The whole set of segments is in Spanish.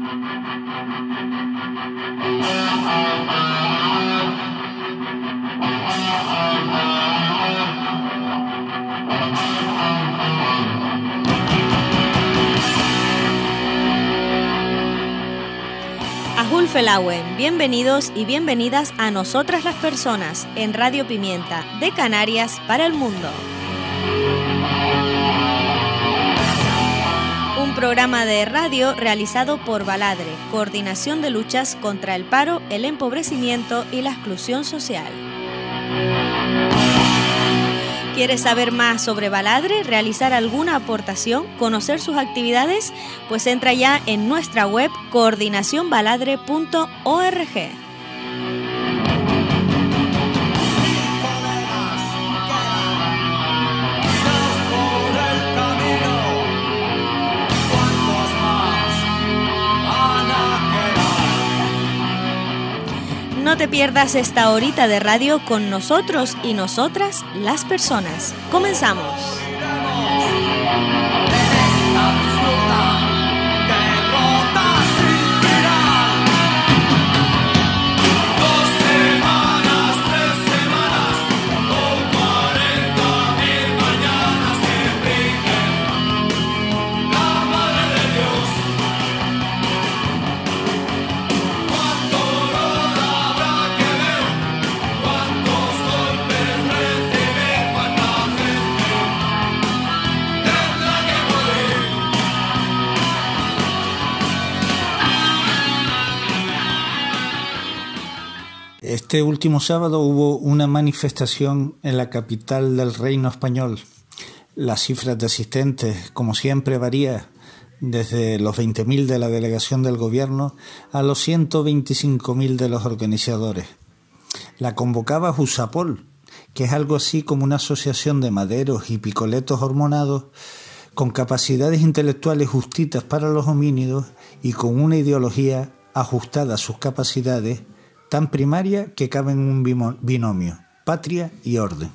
Felauen, bienvenidos y bienvenidas a Nosotras las Personas en Radio Pimienta, de Canarias para el mundo. Un programa de radio realizado por Baladre, Coordinación de Luchas contra el Paro, el Empobrecimiento y la Exclusión Social. ¿Quieres saber más sobre Baladre, realizar alguna aportación, conocer sus actividades? Pues entra ya en nuestra web coordinacionbaladre.org. No te pierdas esta horita de radio con nosotros y nosotras, las personas. ¡Comenzamos! Este último sábado hubo una manifestación en la capital del Reino Español. Las cifras de asistentes, como siempre, varían desde los 20.000 de la delegación del gobierno a los 125.000 de los organizadores. La convocaba Jusapol, que es algo así como una asociación de maderos y picoletos hormonados con capacidades intelectuales justitas para los homínidos y con una ideología ajustada a sus capacidades tan primaria que cabe en un binomio, patria y orden.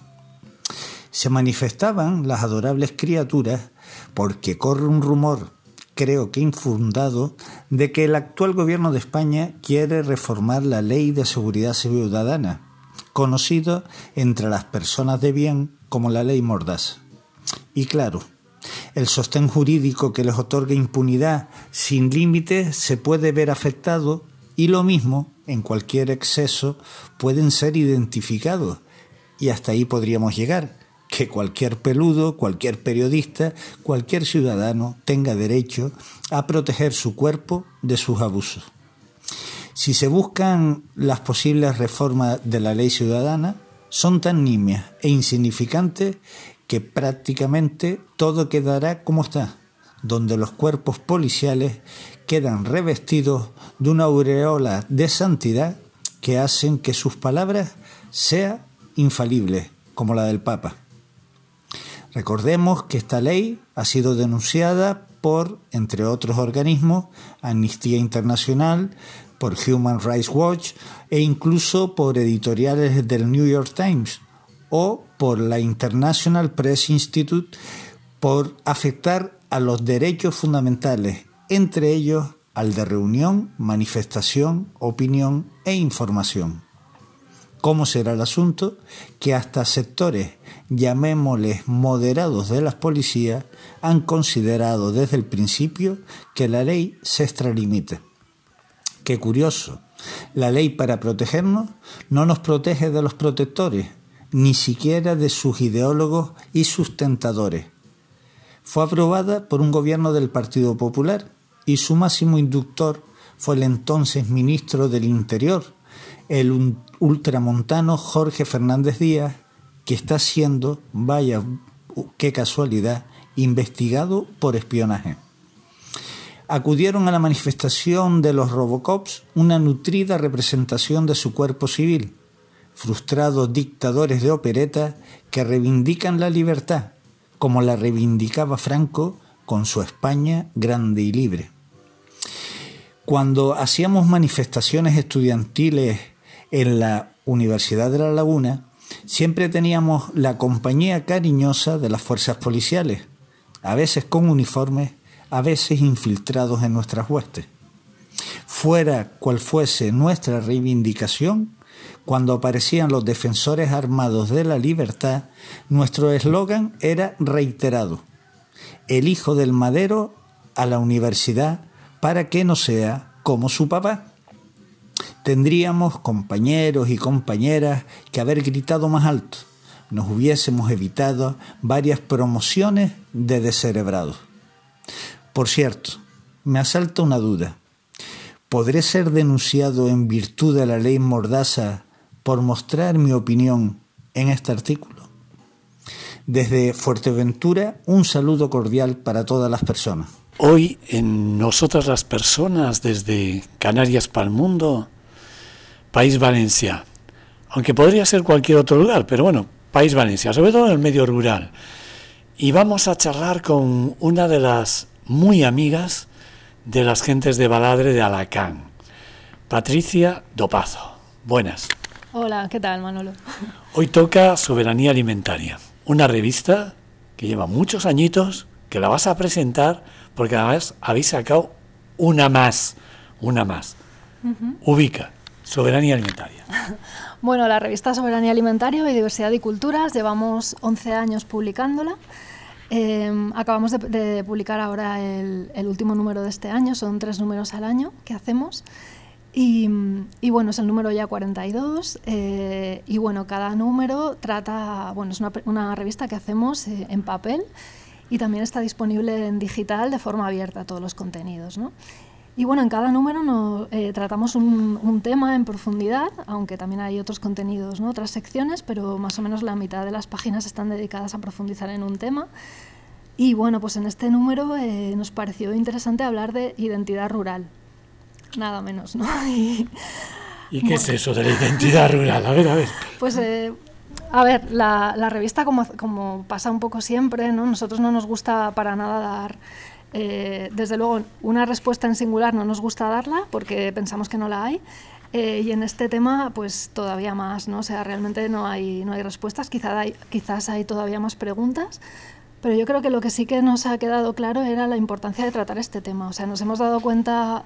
Se manifestaban las adorables criaturas porque corre un rumor, creo que infundado, de que el actual gobierno de España quiere reformar la Ley de Seguridad Ciudadana, conocido entre las personas de bien como la Ley Mordaza. Y claro, el sostén jurídico que les otorga impunidad sin límites se puede ver afectado y lo mismo, en cualquier exceso, pueden ser identificados. Y hasta ahí podríamos llegar, que cualquier peludo, cualquier periodista, cualquier ciudadano tenga derecho a proteger su cuerpo de sus abusos. Si se buscan las posibles reformas de la ley ciudadana, son tan nimias e insignificantes que prácticamente todo quedará como está, donde los cuerpos policiales quedan revestidos de una aureola de santidad que hacen que sus palabras sean infalibles, como la del Papa. Recordemos que esta ley ha sido denunciada por, entre otros organismos, Amnistía Internacional, por Human Rights Watch e incluso por editoriales del New York Times o por la International Press Institute por afectar a los derechos fundamentales, entre ellos al de reunión, manifestación, opinión e información. ¿Cómo será el asunto? Que hasta sectores, llamémosles moderados de las policías, han considerado desde el principio que la ley se extralimita. Qué curioso, la ley para protegernos no nos protege de los protectores, ni siquiera de sus ideólogos y sustentadores. Fue aprobada por un gobierno del Partido Popular y su máximo inductor fue el entonces ministro del Interior, el ultramontano Jorge Fernández Díaz, que está siendo, vaya qué casualidad, investigado por espionaje. Acudieron a la manifestación de los Robocops una nutrida representación de su cuerpo civil, frustrados dictadores de opereta que reivindican la libertad, como la reivindicaba Franco con su España grande y libre. Cuando hacíamos manifestaciones estudiantiles en la Universidad de La Laguna, siempre teníamos la compañía cariñosa de las fuerzas policiales, a veces con uniformes, a veces infiltrados en nuestras huestes. fuera cual fuese nuestra reivindicación, cuando aparecían los defensores armados de la libertad, nuestro eslogan era reiterado: el hijo del madero a la universidad para que no sea como su papá. Tendríamos, compañeros y compañeras, que haber gritado más alto. Nos hubiésemos evitado varias promociones de descerebrados. Por cierto, me asalta una duda. ¿Podré ser denunciado en virtud de la ley Mordaza por mostrar mi opinión en este artículo? Desde Fuerteventura, un saludo cordial para todas las personas. Hoy, en Nosotras las Personas, desde Canarias para el Mundo, País Valencia. Aunque podría ser cualquier otro lugar, pero bueno, País Valencia, sobre todo en el medio rural. Y vamos a charlar con una de las muy amigas de las gentes de Baladre de Alacant, Patricia Dopazo. Buenas. Hola, ¿qué tal, Manolo? Hoy toca Soberanía Alimentaria, una revista que lleva muchos añitos, que la vas a presentar porque además habéis sacado una más. Ubica, Soberanía Alimentaria. Bueno, la revista Soberanía Alimentaria, Biodiversidad y Culturas, llevamos 11 años publicándola. Acabamos de publicar ahora el último número de este año, son 3 números al año que hacemos. Y bueno, es el número ya 42 y bueno, cada número trata, bueno, es una revista que hacemos en papel y también está disponible en digital de forma abierta todos los contenidos, ¿no? Y bueno, en cada número tratamos un tema en profundidad, aunque también hay otros contenidos, ¿no? Otras secciones, pero más o menos la mitad de las páginas están dedicadas a profundizar en un tema. Y bueno, pues en este número nos pareció interesante hablar de identidad rural. Nada menos, ¿no? ¿Y qué es eso de la identidad rural? A ver. Pues, a ver, la revista, como pasa un poco siempre, ¿no? Nosotros no nos gusta para nada dar, desde luego, una respuesta en singular no nos gusta darla porque pensamos que no la hay. Y en este tema, pues todavía más, ¿no? O sea, realmente no hay respuestas, quizás hay todavía más preguntas. Pero yo creo que lo que sí que nos ha quedado claro era la importancia de tratar este tema. O sea, nos hemos dado cuenta,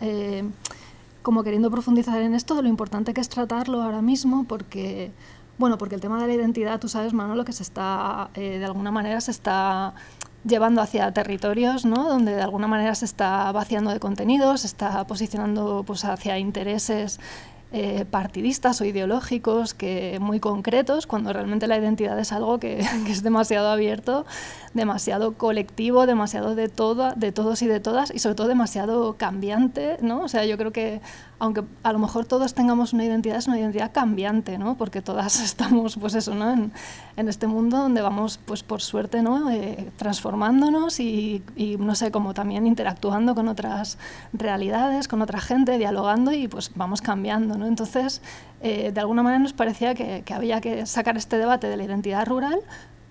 como queriendo profundizar en esto, de lo importante que es tratarlo ahora mismo, porque el tema de la identidad, tú sabes, Manolo, que se está, de alguna manera, se está llevando hacia territorios, ¿no? Donde de alguna manera se está vaciando de contenidos, se está posicionando pues, hacia intereses partidistas o ideológicos muy concretos, cuando realmente la identidad es algo que es demasiado abierto, demasiado colectivo, demasiado de todos y de todas, y sobre todo demasiado cambiante, ¿no? O sea, yo creo que aunque a lo mejor todos tengamos una identidad, es una identidad cambiante, ¿no? Porque todas estamos, pues eso, ¿no? En este mundo donde vamos, pues por suerte, ¿no? Transformándonos y no sé, como también interactuando con otras realidades, con otra gente, dialogando y pues vamos cambiando, ¿no? Entonces, de alguna manera nos parecía que había que sacar este debate de la identidad rural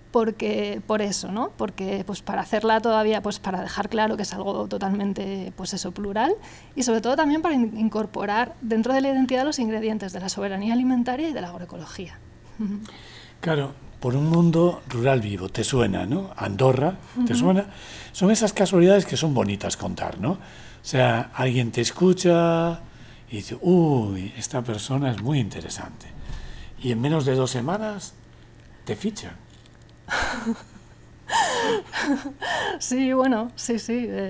por eso, ¿no? Porque pues para hacerla todavía, pues para dejar claro que es algo totalmente, pues eso, plural, y sobre todo también para incorporar dentro de la identidad los ingredientes de la soberanía alimentaria y de la agroecología. Claro, por un mundo rural vivo, te suena, ¿no? Andorra, ¿te suena? Son esas casualidades que son bonitas contar, ¿no? O sea, alguien te escucha y dice, uy, esta persona es muy interesante. Y en menos de 2 semanas te fichan. Sí, bueno, sí.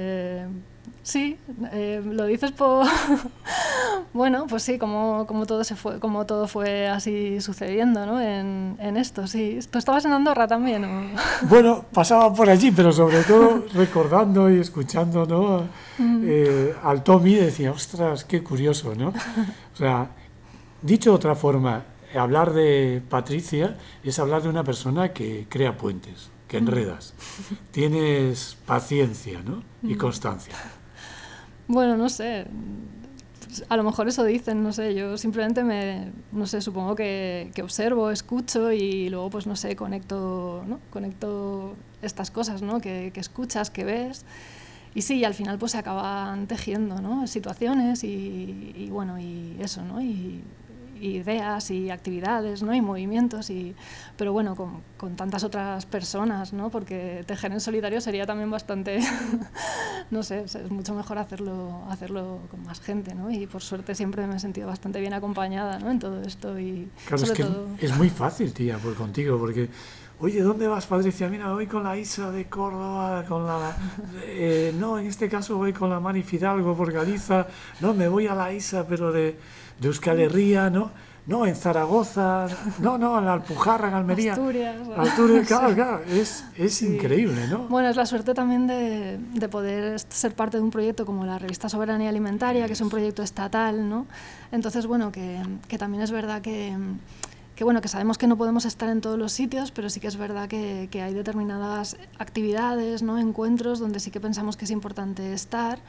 Lo dices por... Bueno, pues sí, como todo fue así sucediendo, ¿no? En esto, sí. ¿Tú estabas en Andorra también, ¿o? Bueno, pasaba por allí, pero sobre todo recordando y escuchando, ¿no? Al Tommy decía, ostras, qué curioso, ¿no? O sea, dicho de otra forma, hablar de Patricia es hablar de una persona que crea puentes, que enredas. Tienes paciencia, ¿no? Y constancia. Bueno, no sé. A lo mejor eso dicen, no sé. Yo simplemente no sé, supongo que observo, escucho y luego, pues no sé, conecto estas cosas, ¿no? Que escuchas, que ves. Y sí, al final pues se acaban tejiendo, ¿no? Situaciones y bueno, y eso, ¿no? Y ideas y actividades, ¿no? Y movimientos, pero bueno, con tantas otras personas, ¿no? Porque tejer en solitario sería también bastante, no sé, es mucho mejor hacerlo con más gente, ¿no? Y por suerte siempre me he sentido bastante bien acompañada, ¿no? En todo esto y claro, sobre es que todo... es muy fácil, tía, contigo, porque oye, ¿dónde vas, Patricia? Mira, voy con la Isa de Córdoba, no, en este caso voy con la Mari Fidalgo por Galiza, no, me voy a la Isa, pero de Euskal Herria, ¿no? No, en Zaragoza, no, en la Alpujarra, en Almería. Asturias, Claro, es sí. Increíble, ¿no? Bueno, es la suerte también de poder ser parte de un proyecto como la revista Soberanía Alimentaria, que es un proyecto estatal, ¿no? Entonces, bueno, que también es verdad que bueno, que sabemos que no podemos estar en todos los sitios, pero sí que es verdad que hay determinadas actividades, ¿no? Encuentros donde sí que pensamos que es importante estar.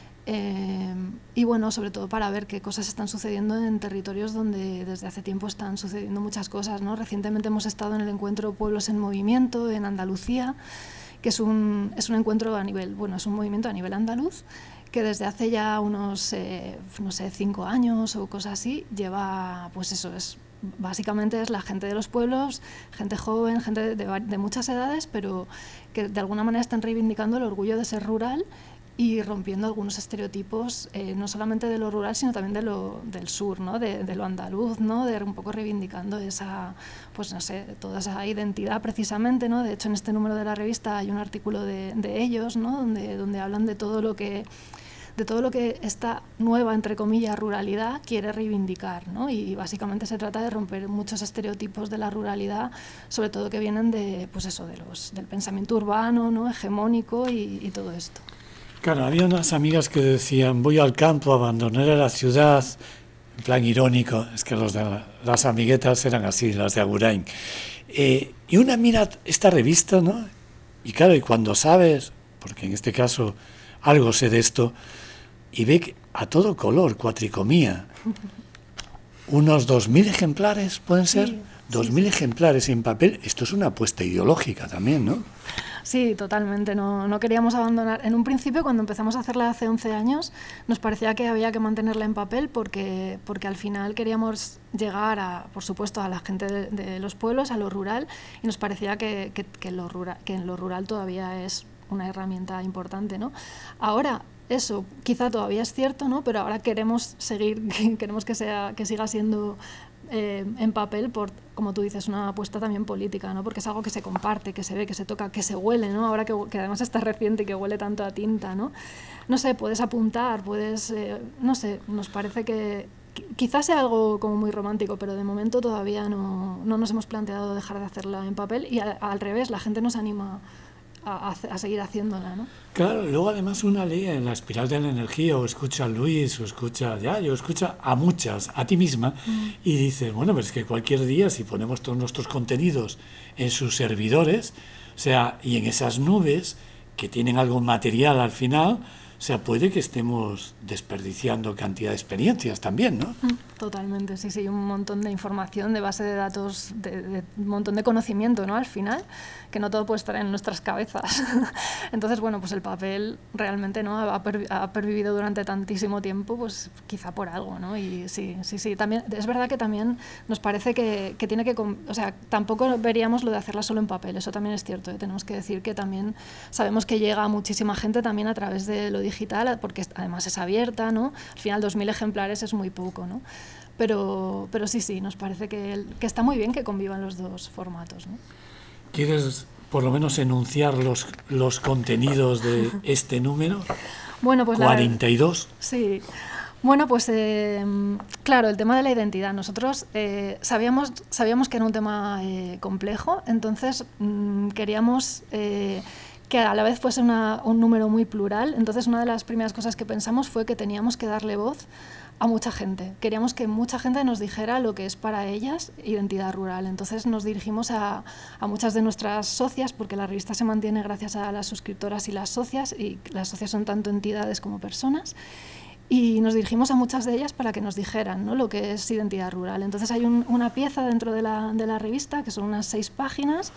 Y bueno, sobre todo para ver qué cosas están sucediendo en territorios donde desde hace tiempo están sucediendo muchas cosas, ¿no? Recientemente hemos estado en el encuentro Pueblos en Movimiento en Andalucía, que es un encuentro es un movimiento a nivel andaluz, que desde hace ya unos, 5 años o cosas así, lleva, pues eso, básicamente es la gente de los pueblos, gente joven, gente de muchas edades, pero que de alguna manera están reivindicando el orgullo de ser rural y rompiendo algunos estereotipos, no solamente de lo rural, sino también del sur, ¿no? de lo andaluz, ¿no? De un poco reivindicando pues no sé, toda esa identidad precisamente, ¿no? De hecho, en este número de la revista hay un artículo de ellos, ¿no? donde hablan de todo lo que esta nueva, entre comillas, ruralidad quiere reivindicar, ¿no? Y básicamente se trata de romper muchos estereotipos de la ruralidad, sobre todo que vienen del pensamiento urbano, ¿no? Hegemónico y todo esto. Claro, había unas amigas que decían, voy al campo, abandonaré la ciudad, en plan irónico, es que las amiguetas eran así, las de Agurain. Y una mira esta revista, ¿no? Y claro, y cuando sabes, porque en este caso algo sé de esto, y ve que a todo color, cuatricomía, unos 2.000 ejemplares, ¿pueden ser? Sí, 2.000 ejemplares en papel, esto es una apuesta ideológica también, ¿no? Sí, totalmente. No queríamos abandonar. En un principio, cuando empezamos a hacerla hace 11 años, nos parecía que había que mantenerla en papel porque al final queríamos llegar, por supuesto, a la gente de los pueblos, a lo rural, y nos parecía que en lo rural todavía es una herramienta importante, ¿no? Ahora, eso quizá todavía es cierto, ¿no? Pero ahora queremos que siga siendo en papel por, como tú dices, una apuesta también política, ¿no? Porque es algo que se comparte, que se ve, que se toca, que se huele, ¿no? Ahora que además está reciente y que huele tanto a tinta, ¿no? No sé, puedes apuntar, no sé, nos parece que quizás sea algo como muy romántico, pero de momento todavía no nos hemos planteado dejar de hacerla en papel y al revés, la gente nos anima a seguir haciéndola, ¿no? Claro, luego además una lee en la espiral de la energía o escucha a Luis o escucha a muchas, a ti misma, y dices, bueno, pero es que cualquier día si ponemos todos nuestros contenidos en sus servidores, o sea, y en esas nubes que tienen algo material al final, o sea, puede que estemos desperdiciando cantidad de experiencias también, ¿no? Totalmente, sí, un montón de información, de base de datos, de un montón de conocimiento, ¿no? Al final, que no todo puede estar en nuestras cabezas. Entonces, bueno, pues el papel realmente, ¿no? Ha pervivido durante tantísimo tiempo, pues quizá por algo, ¿no? Y sí, también es verdad que también nos parece que tiene que, o sea, tampoco veríamos lo de hacerla solo en papel, eso también es cierto, ¿eh? Tenemos que decir que también sabemos que llega a muchísima gente también a través de lo digital, porque además es abierta, ¿no? Al final 2.000 ejemplares es muy poco, ¿no? Pero sí, nos parece que está muy bien que convivan los dos formatos, ¿no? ¿Quieres por lo menos enunciar los contenidos de este número? Bueno, pues 42. Sí. Bueno, pues claro, el tema de la identidad. Nosotros sabíamos que era un tema complejo, entonces queríamos que a la vez fuese un número muy plural. Entonces una de las primeras cosas que pensamos fue que teníamos que darle voz a mucha gente. Queríamos que mucha gente nos dijera lo que es para ellas identidad rural. Entonces nos dirigimos a muchas de nuestras socias, porque la revista se mantiene gracias a las suscriptoras y las socias son tanto entidades como personas. Y nos dirigimos a muchas de ellas para que nos dijeran, ¿no? Lo que es identidad rural. Entonces hay una pieza dentro de la revista, que son unas 6 páginas,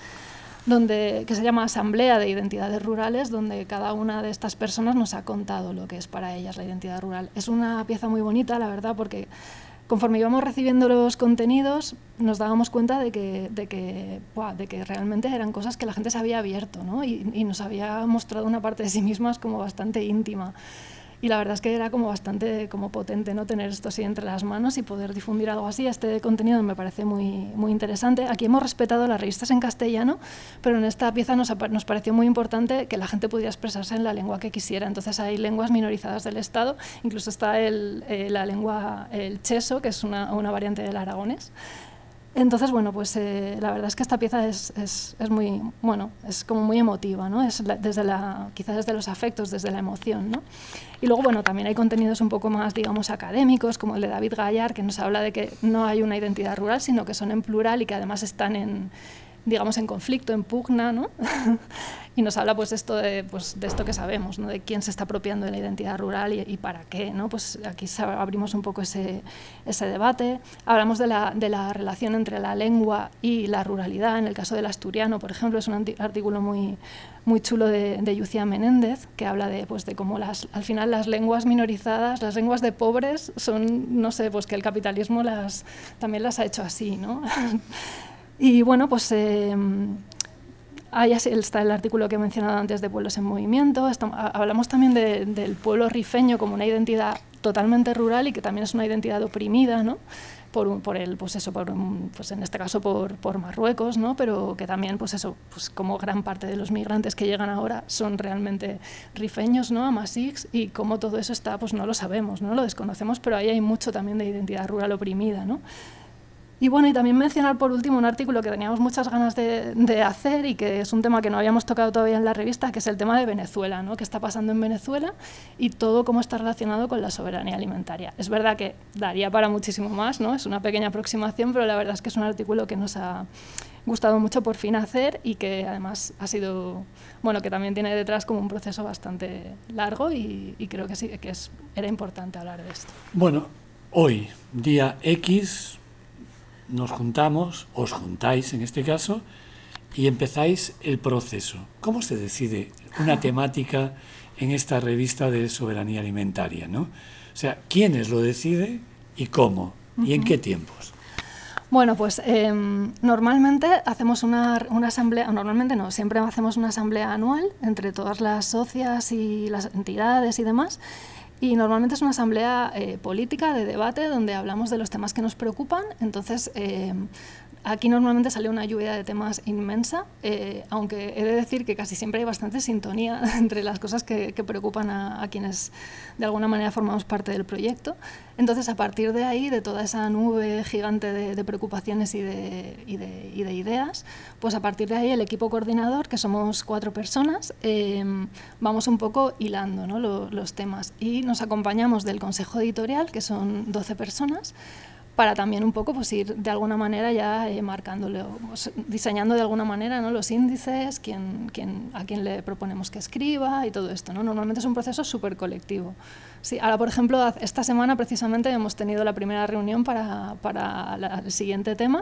que se llama Asamblea de Identidades Rurales, donde cada una de estas personas nos ha contado lo que es para ellas la identidad rural. Es una pieza muy bonita, la verdad, porque conforme íbamos recibiendo los contenidos, nos dábamos cuenta de que realmente eran cosas que la gente se había abierto, ¿no? Y nos había mostrado una parte de sí mismas como bastante íntima. Y la verdad es que era como bastante como potente, ¿no? Tener esto así entre las manos y poder difundir algo así. Este contenido me parece muy, muy interesante. Aquí hemos respetado las revistas en castellano, pero en esta pieza nos pareció muy importante que la gente pudiera expresarse en la lengua que quisiera. Entonces hay lenguas minorizadas del Estado, incluso está la lengua, el cheso, que es una variante del aragonés. Entonces, bueno, pues la verdad es que esta pieza es muy, bueno, es como muy emotiva, ¿no? Es quizás desde los afectos, desde la emoción, ¿no? Y luego, bueno, también hay contenidos un poco más, digamos, académicos, como el de David Gallard, que nos habla de que no hay una identidad rural, sino que son en plural y que además están en conflicto, en pugna, ¿no? Y nos habla pues esto de esto que sabemos, ¿no? De quién se está apropiando de la identidad rural y para qué, ¿no? Pues aquí abrimos un poco ese debate. Hablamos de la relación entre la lengua y la ruralidad. En el caso del asturiano, por ejemplo, es un artículo muy, muy chulo de Yucia Menéndez, que habla de cómo al final las lenguas minorizadas, las lenguas de pobres son, no sé, pues que el capitalismo también las ha hecho así, ¿no? Y bueno, pues ahí está el artículo que he mencionado antes de Pueblos en Movimiento. Hablamos también del pueblo rifeño como una identidad totalmente rural y que también es una identidad oprimida, ¿no? En este caso por Marruecos, ¿no? Pero que también, como gran parte de los migrantes que llegan ahora son realmente rifeños, ¿no? Amasics, y cómo todo eso está, pues no lo sabemos, ¿no? Lo desconocemos, pero ahí hay mucho también de identidad rural oprimida, ¿no? Y bueno, y también mencionar por último un artículo que teníamos muchas ganas de hacer y que es un tema que no habíamos tocado todavía en la revista, que es el tema de Venezuela, ¿no? ¿Qué está pasando en Venezuela y todo cómo está relacionado con la soberanía alimentaria? Es verdad que daría para muchísimo más, ¿no? Es una pequeña aproximación, pero la verdad es que es un artículo que nos ha gustado mucho por fin hacer y que además ha sido, bueno, que también tiene detrás como un proceso bastante largo y creo que sí, que era importante hablar de esto. Bueno, hoy, día X, nos juntamos, os juntáis en este caso, y empezáis el proceso. ¿Cómo se decide una temática en esta revista de soberanía alimentaria, ¿no? O sea, ¿quiénes lo deciden y cómo? ¿Y en qué tiempos? Bueno, pues normalmente hacemos una asamblea, normalmente no, siempre hacemos una asamblea anual entre todas las socias y las entidades y demás. Y normalmente es una asamblea política, de debate, donde hablamos de los temas que nos preocupan. Entonces, aquí normalmente sale una lluvia de temas inmensa, aunque he de decir que casi siempre hay bastante sintonía entre las cosas que preocupan a quienes de alguna manera formamos parte del proyecto. Entonces, a partir de ahí, de toda esa nube gigante de preocupaciones y de ideas, pues a partir de ahí el equipo coordinador, que somos 4 personas, vamos un poco hilando, ¿no? los temas. Y nos acompañamos del consejo editorial, que son 12 personas, para también un poco pues ir de alguna manera ya marcándolo, diseñando de alguna manera, ¿no? los índices, a quién le proponemos que escriba y todo esto, ¿no? Normalmente es un proceso súper colectivo. Sí, ahora, por ejemplo, esta semana precisamente hemos tenido la primera reunión para el siguiente tema.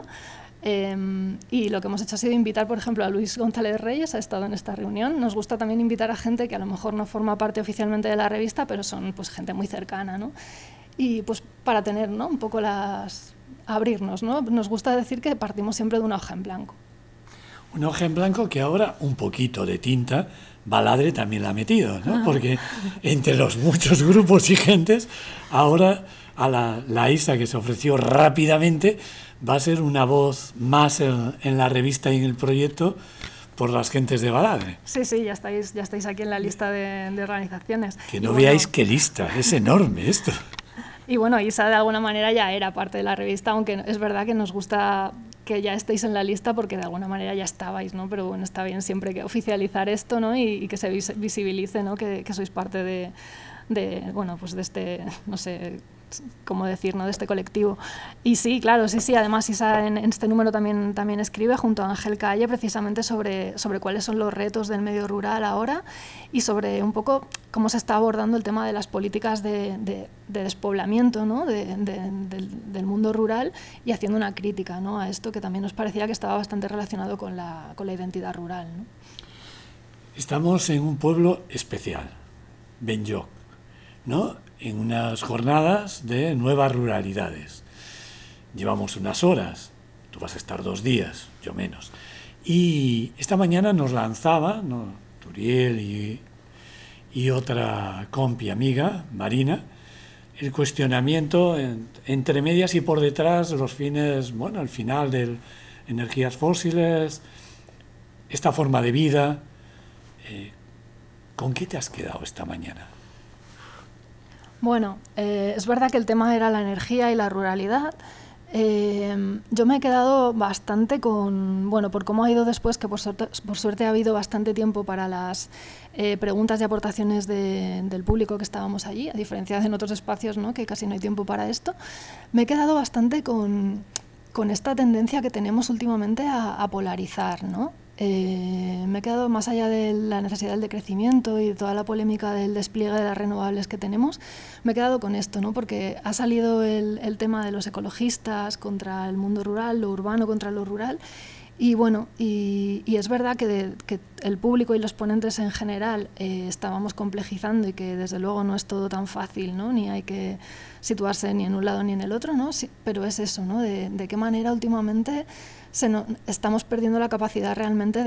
Y lo que hemos hecho ha sido invitar, por ejemplo, a Luis González Reyes, ha estado en esta reunión. Nos gusta también invitar a gente que a lo mejor no forma parte oficialmente de la revista, pero son pues gente muy cercana, ¿no? Y pues para tener, ¿no? un poco abrirnos, ¿no? Nos gusta decir que partimos siempre de una hoja en blanco. Una hoja en blanco que ahora un poquito de tinta Baladre también la ha metido, ¿no? Porque entre los muchos grupos y gentes, ahora a la Isa, que se ofreció rápidamente, va a ser una voz más en la revista y en el proyecto por las gentes de Baladre. Sí, ya estáis aquí en la lista de organizaciones. Que no veáis qué lista, es enorme esto. Y bueno, Isa de alguna manera ya era parte de la revista, aunque es verdad que nos gusta que ya estéis en la lista porque de alguna manera ya estabais, ¿no? Pero bueno, está bien siempre que oficializar esto, ¿no? y que se visibilice, ¿no? que sois parte de bueno, pues de este, no sé cómo decir, ¿no? de este colectivo. Y sí, claro, sí, además Isa en este número también escribe junto a Ángel Calle precisamente sobre cuáles son los retos del medio rural ahora y sobre un poco cómo se está abordando el tema de las políticas de despoblamiento, ¿no? del mundo rural y haciendo una crítica, ¿no? a esto que también nos parecía que estaba bastante relacionado con la identidad rural, ¿no? Estamos en un pueblo especial, Benlloc, ¿no? En unas jornadas de nuevas ruralidades. llevamos unas horas, tú vas a estar 2 días, yo menos. Y esta mañana nos lanzaba, ¿no?, Turiel y otra compi amiga, Marina, el cuestionamiento entre medias y por detrás los fines, bueno, el final de energías fósiles, esta forma de vida. ¿Con qué te has quedado esta mañana? Bueno, es verdad que el tema era la energía y la ruralidad. Yo me he quedado bastante con, bueno, por cómo ha ido después, que por suerte ha habido bastante tiempo para las preguntas y aportaciones del público que estábamos allí, a diferencia de en otros espacios, ¿no?, que casi no hay tiempo para esto. Me he quedado bastante con esta tendencia que tenemos últimamente a polarizar, ¿no? Me he quedado, más allá de la necesidad del decrecimiento y de toda la polémica del despliegue de las renovables que tenemos, me he quedado con esto, ¿no? Porque ha salido el tema de los ecologistas contra el mundo rural, lo urbano contra lo rural, y bueno, y es verdad que el público y los ponentes en general estábamos complejizando, y que desde luego no es todo tan fácil, ¿no?, ni hay que situarse ni en un lado ni en el otro, ¿no? Sí, pero es eso, ¿no?, de qué manera últimamente estamos perdiendo la capacidad realmente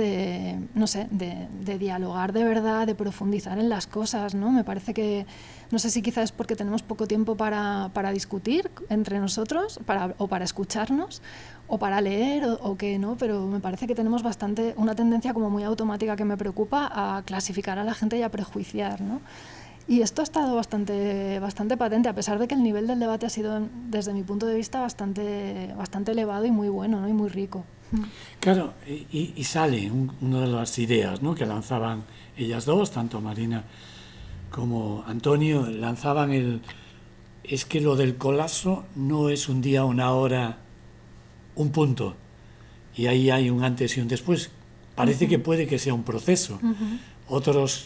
de dialogar de verdad, de profundizar en las cosas, ¿no? Me parece que, no sé si quizás es porque tenemos poco tiempo para discutir entre nosotros, o para escucharnos, o para leer, o qué, ¿no? Pero me parece que tenemos una tendencia como muy automática, que me preocupa, a clasificar a la gente y a prejuiciar, ¿no? Y esto ha estado bastante patente, a pesar de que el nivel del debate ha sido, desde mi punto de vista, bastante elevado y muy bueno, ¿no?, y muy rico. Claro, y sale una de las ideas, ¿no?, que lanzaban ellas dos, tanto Marina como Antonio, lanzaban es que lo del colapso no es un día, una hora, un punto, y ahí hay un antes y un después. Parece que puede que sea un proceso. Otros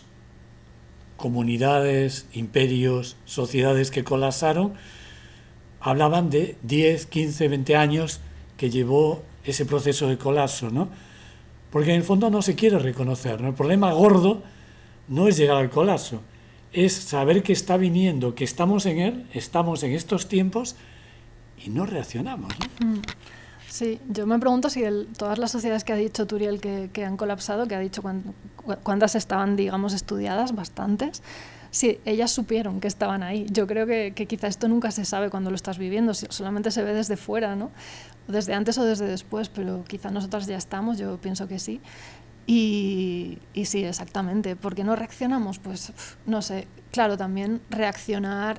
comunidades, imperios, sociedades que colapsaron, hablaban de 10, 15, 20 años que llevó ese proceso de colapso, ¿no? Porque en el fondo no se quiere reconocer, ¿no? El problema gordo no es llegar al colapso, es saber que está viniendo, que estamos en él, estamos en estos tiempos y no reaccionamos, ¿no? Sí, yo me pregunto si todas las sociedades que ha dicho Turiel que han colapsado, que ha dicho cuántas estaban, digamos, estudiadas, bastantes, si ellas supieron que estaban ahí. Yo creo que quizá esto nunca se sabe cuando lo estás viviendo, solamente se ve desde fuera, ¿no? Desde antes o desde después, pero quizá nosotras ya estamos, yo pienso que sí. Y sí, exactamente. ¿Por qué no reaccionamos? Pues no sé, claro, también reaccionar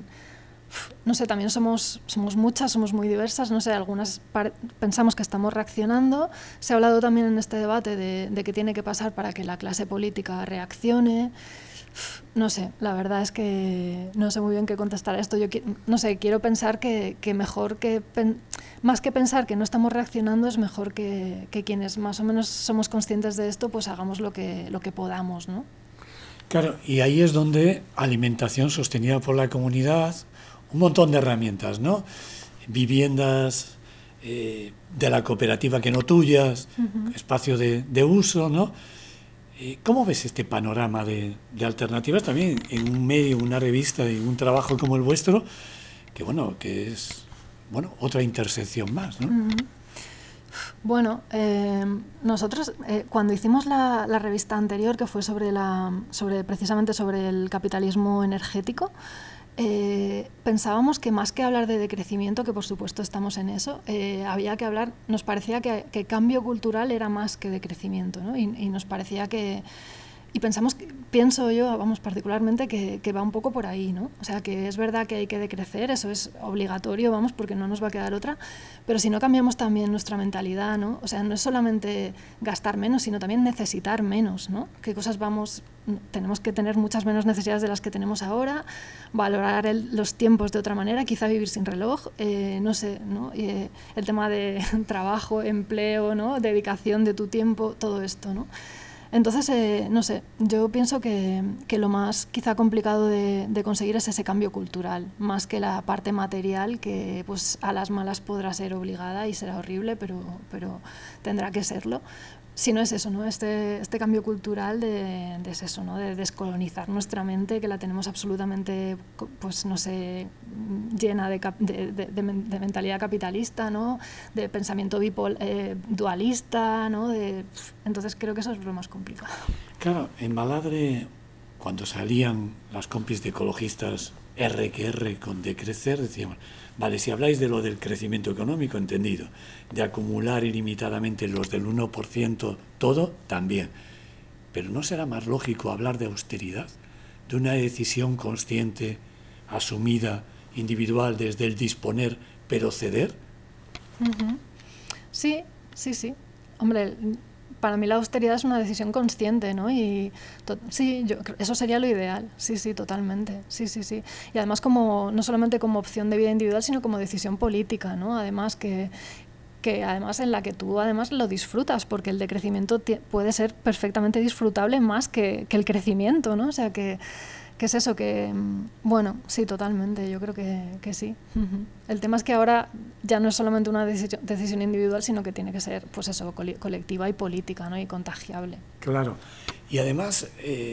no sé, también somos muchas, somos muy diversas, no sé, algunas pensamos que estamos reaccionando. Se ha hablado también en este debate de qué tiene que pasar para que la clase política reaccione. No sé, la verdad es que no sé muy bien qué contestar a esto. Yo no sé, quiero pensar que mejor más que pensar que no estamos reaccionando, es mejor que quienes más o menos somos conscientes de esto, pues hagamos lo que podamos, ¿no? Claro, y ahí es donde alimentación sostenida por la comunidad, un montón de herramientas, ¿no? Viviendas de la cooperativa que no tuyas, espacio de uso, ¿no? ¿Cómo ves este panorama de alternativas también en un medio, una revista y un trabajo como el vuestro, que es otra intersección más, ¿no? Bueno, nosotros cuando hicimos la revista anterior, que fue precisamente sobre el capitalismo energético, pensábamos que más que hablar de decrecimiento, que por supuesto estamos en eso, había que hablar, nos parecía que cambio cultural era más que decrecimiento, ¿no? Y nos parecía y pienso yo, particularmente, que va un poco por ahí, ¿no? O sea, que es verdad que hay que decrecer, eso es obligatorio, porque no nos va a quedar otra, pero si no cambiamos también nuestra mentalidad, ¿no? O sea, no es solamente gastar menos, sino también necesitar menos, ¿no? ¿Qué cosas tenemos que tener muchas menos necesidades de las que tenemos ahora, valorar los tiempos de otra manera, quizá vivir sin reloj, no sé, ¿no? El tema de trabajo, empleo, ¿no? Dedicación de tu tiempo, todo esto, ¿no? Entonces, no sé, yo pienso que lo más quizá complicado de conseguir es ese cambio cultural, más que la parte material, que pues a las malas podrá ser obligada y será horrible, pero tendrá que serlo. si no es eso, ¿no? Este cambio cultural es eso, ¿no? De descolonizar nuestra mente, que la tenemos absolutamente, pues no sé, llena de mentalidad capitalista, ¿no? De pensamiento dualista, ¿no? Entonces creo que eso es lo más complicado. Claro, en Baladre, cuando salían las compis de ecologistas R que R con decrecer, decíamos, vale, si habláis de lo del crecimiento económico, entendido, de acumular ilimitadamente los del 1%, todo, también. Pero ¿no será más lógico hablar de austeridad, de una decisión consciente, asumida, individual, desde el disponer, pero ceder? Sí. Hombre, para mí la austeridad es una decisión consciente, ¿no? Y sí, eso sería lo ideal, sí, totalmente, sí. Y además no solamente como opción de vida individual, sino como decisión política, ¿no? Además que además en la que tú además lo disfrutas, porque el decrecimiento puede ser perfectamente disfrutable más que el crecimiento, ¿no? O sea que es eso, que bueno, sí, totalmente, yo creo que sí. El tema es que ahora ya no es solamente una decisión individual, sino que tiene que ser, pues eso, colectiva y política, ¿no? Y contagiable. Claro, y además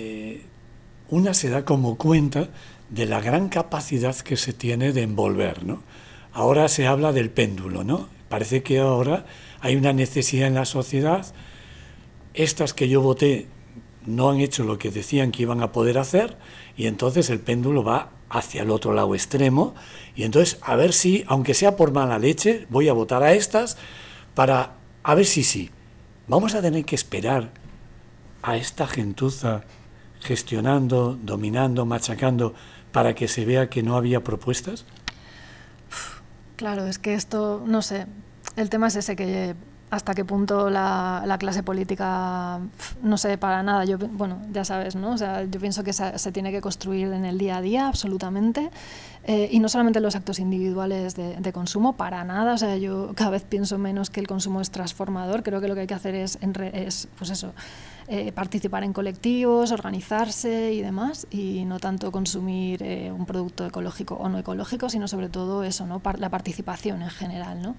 una se da como cuenta de la gran capacidad que se tiene de envolver, ¿no? Ahora se habla del péndulo, ¿no? Parece que ahora hay una necesidad en la sociedad. Estas que yo voté no han hecho lo que decían que iban a poder hacer, y entonces el péndulo va hacia el otro lado extremo, y entonces a ver si, aunque sea por mala leche, voy a votar a estas para a ver si sí. Vamos a tener que esperar a esta gentuza gestionando, dominando, machacando, para que se vea que no había propuestas. Claro, es que esto, no sé, el tema es ese, que hasta qué punto la clase política no se para nada. Bueno, ya sabes, ¿no? O sea, yo pienso que se tiene que construir en el día a día, absolutamente, y no solamente en los actos individuales de consumo, para nada. O sea, yo cada vez pienso menos que el consumo es transformador. Creo que lo que hay que hacer es pues eso, participar en colectivos, organizarse y demás, y no tanto consumir un producto ecológico o no ecológico, sino sobre todo eso, ¿no? La participación en general, ¿no?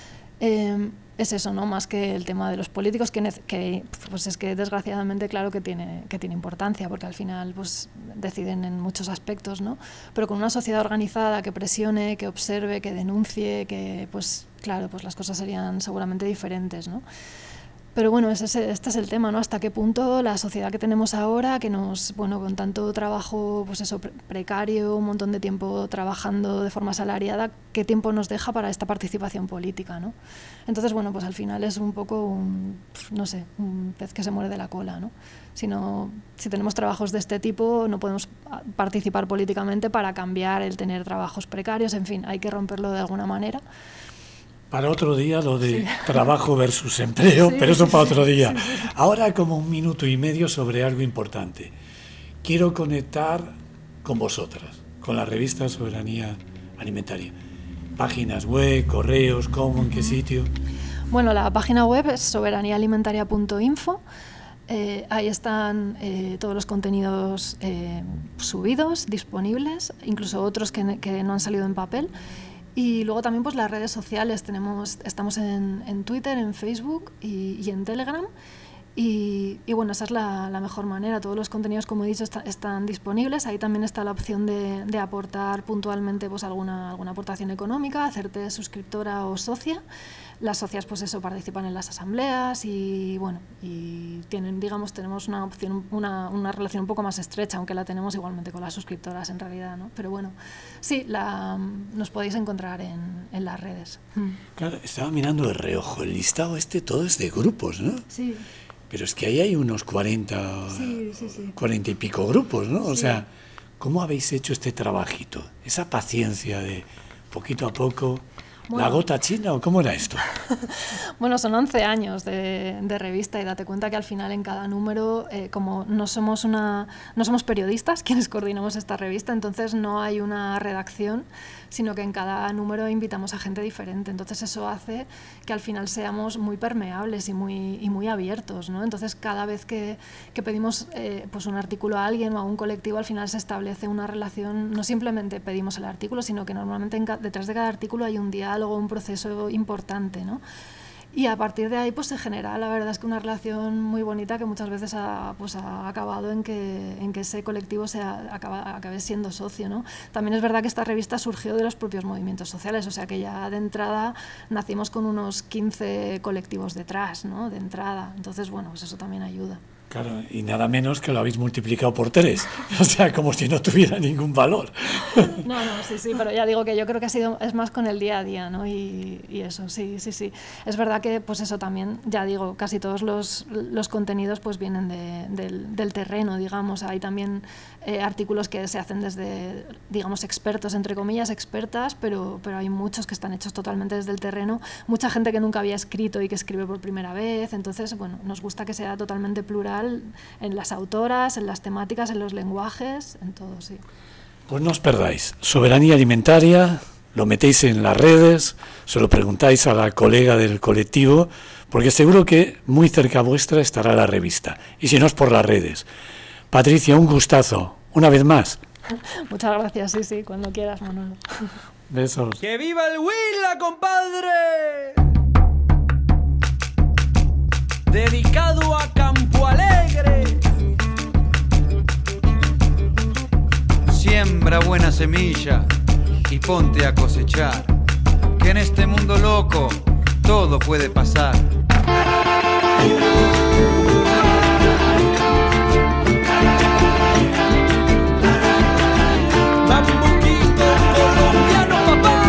Es eso, ¿no? Más que el tema de los políticos, que pues es que desgraciadamente claro que tiene importancia, porque al final pues deciden en muchos aspectos, ¿no? Pero con una sociedad organizada que presione, que observe, que denuncie, que pues claro, pues las cosas serían seguramente diferentes, ¿no? Pero bueno, este es el tema, ¿no? Hasta qué punto la sociedad que tenemos ahora, que con tanto trabajo, pues eso, precario, un montón de tiempo trabajando de forma asalariada, ¿qué tiempo nos deja para esta participación política, ¿no? Entonces, bueno, pues al final es un poco un pez que se muere de la cola, ¿no? Si tenemos trabajos de este tipo, no podemos participar políticamente para cambiar el tener trabajos precarios, en fin, hay que romperlo de alguna manera. Para otro día lo de trabajo versus empleo, pero eso para otro día. Ahora como 1 minuto y medio sobre algo importante. Quiero conectar con vosotras, con la revista Soberanía Alimentaria. Páginas web, correos, ¿cómo, en qué sitio? Bueno, la página web es soberaniaalimentaria.info. Ahí están todos los contenidos subidos, disponibles, incluso otros que no han salido en papel. Y luego también pues las redes sociales, estamos en Twitter, en Facebook y en Telegram. Y bueno, esa es la mejor manera. Todos los contenidos, como he dicho, están disponibles. Ahí también está la opción de aportar puntualmente pues alguna aportación económica, hacerte suscriptora o socia. Las socias pues eso, participan en las asambleas y bueno, y tenemos una opción, una relación un poco más estrecha, aunque la tenemos igualmente con las suscriptoras en realidad, ¿no? Pero bueno, sí, nos podéis encontrar en las redes. Claro, estaba mirando de reojo el listado todo es de grupos, ¿no? Sí. Pero es que ahí hay unos 40 y pico grupos, ¿no? O sea, ¿cómo habéis hecho este trabajito? Esa paciencia de poquito a poco. Bueno, ¿la gota china o cómo era esto? Bueno, son 11 años de revista y date cuenta que al final en cada número, como no somos periodistas quienes coordinamos esta revista, entonces no hay una redacción, sino que en cada número invitamos a gente diferente. Entonces eso hace que al final seamos muy permeables y muy abiertos, ¿no? Entonces cada vez que pedimos pues un artículo a alguien o a un colectivo, al final se establece una relación, no simplemente pedimos el artículo, sino que normalmente detrás de cada artículo hay un diálogo, un proceso importante, ¿no? Y a partir de ahí pues se genera, la verdad es que una relación muy bonita que muchas veces ha acabado en que ese colectivo acabe siendo socio, ¿no? También es verdad que esta revista surgió de los propios movimientos sociales, o sea que ya de entrada nacimos con unos 15 colectivos detrás, ¿no? De entrada. Entonces, bueno, pues eso también ayuda. Claro, y nada menos que lo habéis multiplicado por 3, o sea, como si no tuviera ningún valor. No, sí, pero ya digo que yo creo que es más con el día a día, ¿no? Y eso, sí. Es verdad que, pues eso también, ya digo, casi todos los contenidos pues vienen del terreno, digamos. Hay también artículos que se hacen desde, digamos, expertos, entre comillas, expertas, pero hay muchos que están hechos totalmente desde el terreno. Mucha gente que nunca había escrito y que escribe por primera vez, entonces, bueno, nos gusta que sea totalmente plural en las autoras, en las temáticas, en los lenguajes, en todo, sí. Pues no os perdáis. Soberanía alimentaria, lo metéis en las redes, se lo preguntáis a la colega del colectivo, porque seguro que muy cerca vuestra estará la revista. Y si no es por las redes. Patricia, un gustazo. Una vez más. Muchas gracias, sí, cuando quieras, Manolo. Besos. ¡Que viva el Huila, compadre! Dedicado a Campo Alegre. Siembra buena semilla y ponte a cosechar, que en este mundo loco todo puede pasar. Bambuquito colombiano, papá.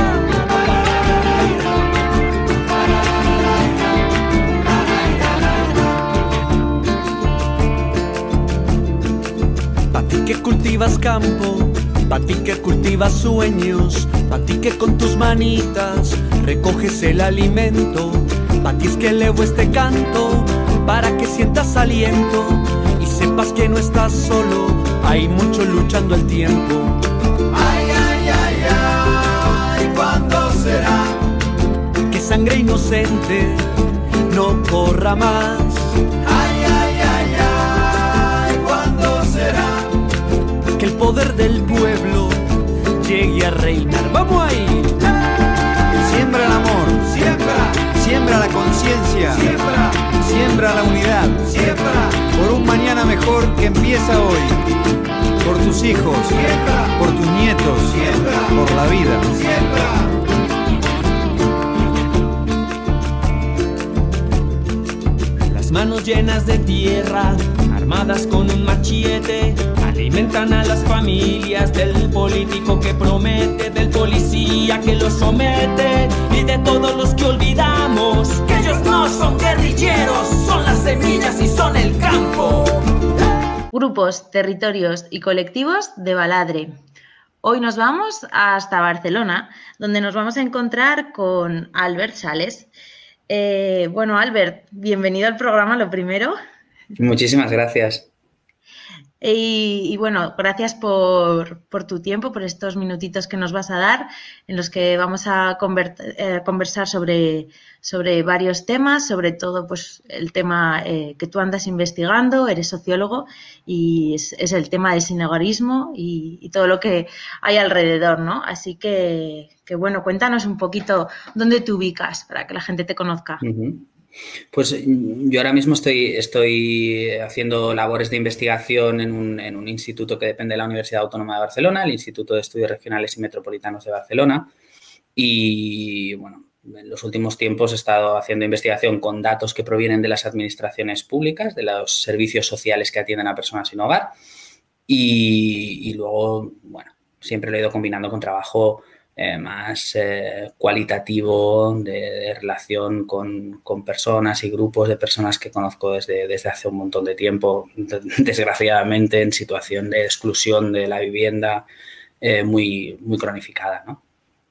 Pa' ti que cultivas campo, pa' ti que cultivas sueños, pa' ti que con tus manitas recoges el alimento, pa' ti es que elevo este canto, para que sientas aliento y sepas que no estás solo, hay mucho luchando el tiempo. Ay, ay, ay, ay, ¿cuándo será que sangre inocente no corra más? Ay, ay, ay, ay, ¿cuándo será que el poder del pueblo llegue a reinar? ¡Vamos ahí! Siembra el amor, siembra la conciencia, siembra la unidad, por un mañana mejor que empieza hoy, por tus hijos, por tus nietos, por la vida. Las manos llenas de tierra, armadas con un machete, alimentan a las familias del político que promete, del policía que los somete y de todos los que olvidamos que ellos no son guerrilleros, son las semillas y son el campo. Grupos, territorios y colectivos de Baladre. Hoy nos vamos hasta Barcelona, donde nos vamos a encontrar con Albert Sales. Bueno, Albert, bienvenido al programa, lo primero. Muchísimas gracias. Y bueno, gracias por tu tiempo, por estos minutitos que nos vas a dar, en los que vamos a conversar sobre varios temas, sobre todo pues el tema que tú andas investigando, eres sociólogo y es el tema del sinhogarismo y todo lo que hay alrededor, ¿no? Así que bueno, cuéntanos un poquito dónde te ubicas para que la gente te conozca. Uh-huh. Pues yo ahora mismo estoy haciendo labores de investigación en un instituto que depende de la Universidad Autónoma de Barcelona, el Instituto de Estudios Regionales y Metropolitanos de Barcelona. Y bueno, en los últimos tiempos he estado haciendo investigación con datos que provienen de las administraciones públicas, de los servicios sociales que atienden a personas sin hogar. Y luego, bueno, siempre lo he ido combinando con trabajo más cualitativo de relación con personas y grupos de personas que conozco desde hace un montón de tiempo, desgraciadamente en situación de exclusión de la vivienda muy, muy cronificada, ¿no?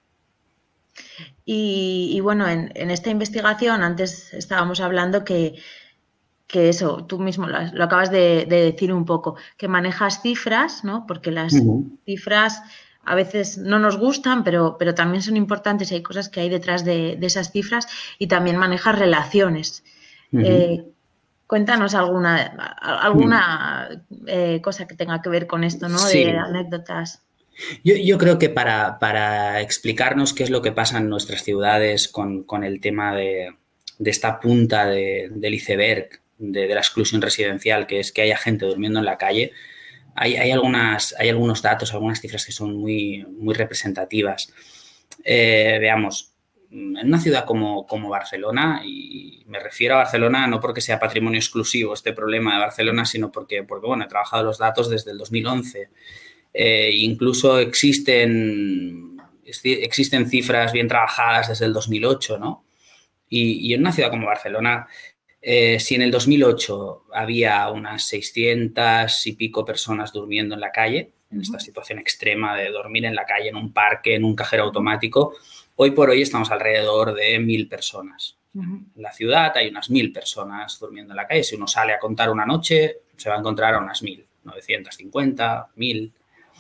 Y bueno, en esta investigación, antes estábamos hablando que eso, tú mismo lo acabas de decir un poco, que manejas cifras, ¿no? Porque las cifras a veces no nos gustan, pero también son importantes. Hay cosas que hay detrás de esas cifras y también manejas relaciones. Cuéntanos alguna cosa que tenga que ver con esto, ¿no? Sí. De anécdotas. Yo creo que para explicarnos qué es lo que pasa en nuestras ciudades con el tema de esta punta del iceberg de la exclusión residencial, que es que haya gente durmiendo en la calle, hay algunos datos, algunas cifras que son muy, muy representativas. Veamos, en una ciudad como Barcelona, y me refiero a Barcelona no porque sea patrimonio exclusivo este problema de Barcelona, sino porque bueno, he trabajado los datos desde el 2011. Incluso existen cifras bien trabajadas desde el 2008, ¿no? Y en una ciudad como Barcelona, si en el 2008 había unas 600 y pico personas durmiendo en la calle, en esta situación extrema de dormir en la calle, en un parque, en un cajero automático, hoy por hoy estamos alrededor de 1.000 personas. En la ciudad hay unas 1.000 personas durmiendo en la calle. Si uno sale a contar una noche, se va a encontrar a unas 1.000, 950, 1.000.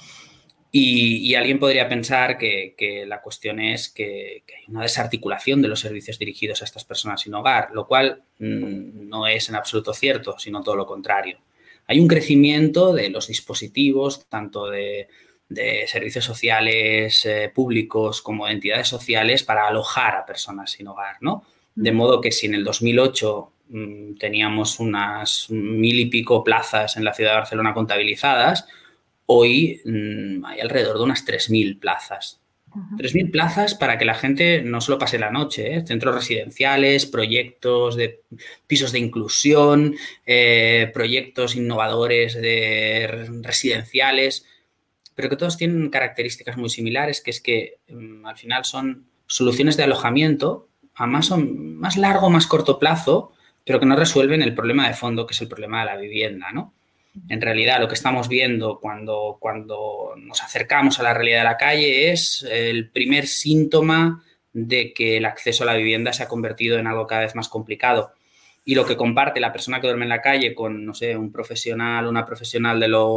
Y alguien podría pensar que la cuestión es que hay una desarticulación de los servicios dirigidos a estas personas sin hogar, lo cual no es en absoluto cierto, sino todo lo contrario. Hay un crecimiento de los dispositivos, tanto de servicios sociales públicos como de entidades sociales para alojar a personas sin hogar, ¿no? De modo que si en el 2008 teníamos unas 1.000 y pico plazas en la ciudad de Barcelona contabilizadas, hoy hay alrededor de unas 3.000 plazas. 3.000 plazas para que la gente no solo pase la noche, centros residenciales, proyectos de pisos de inclusión, proyectos innovadores residenciales, pero que todos tienen características muy similares, que es que al final son soluciones de alojamiento a más largo o más corto plazo, pero que no resuelven el problema de fondo, que es el problema de la vivienda, ¿no? En realidad, lo que estamos viendo cuando nos acercamos a la realidad de la calle es el primer síntoma de que el acceso a la vivienda se ha convertido en algo cada vez más complicado. Y lo que comparte la persona que duerme en la calle con, no sé, un profesional, una profesional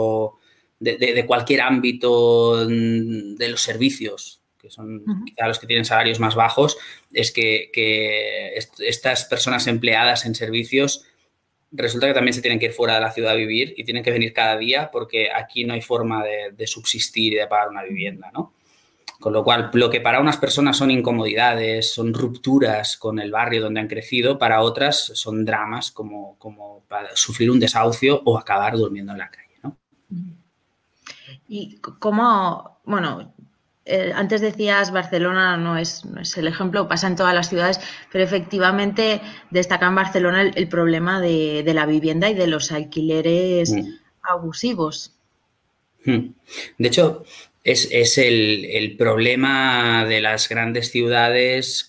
de cualquier ámbito de los servicios, que son quizá los que tienen salarios más bajos, es que estas personas empleadas en servicios resulta que también se tienen que ir fuera de la ciudad a vivir y tienen que venir cada día porque aquí no hay forma de subsistir y de pagar una vivienda, ¿no? Con lo cual, lo que para unas personas son incomodidades, son rupturas con el barrio donde han crecido, para otras son dramas como para sufrir un desahucio o acabar durmiendo en la calle, ¿no? Y cómo, bueno, antes decías Barcelona no es el ejemplo, pasa en todas las ciudades, pero efectivamente destaca en Barcelona el problema de la vivienda y de los alquileres abusivos. De hecho, es el problema de las grandes ciudades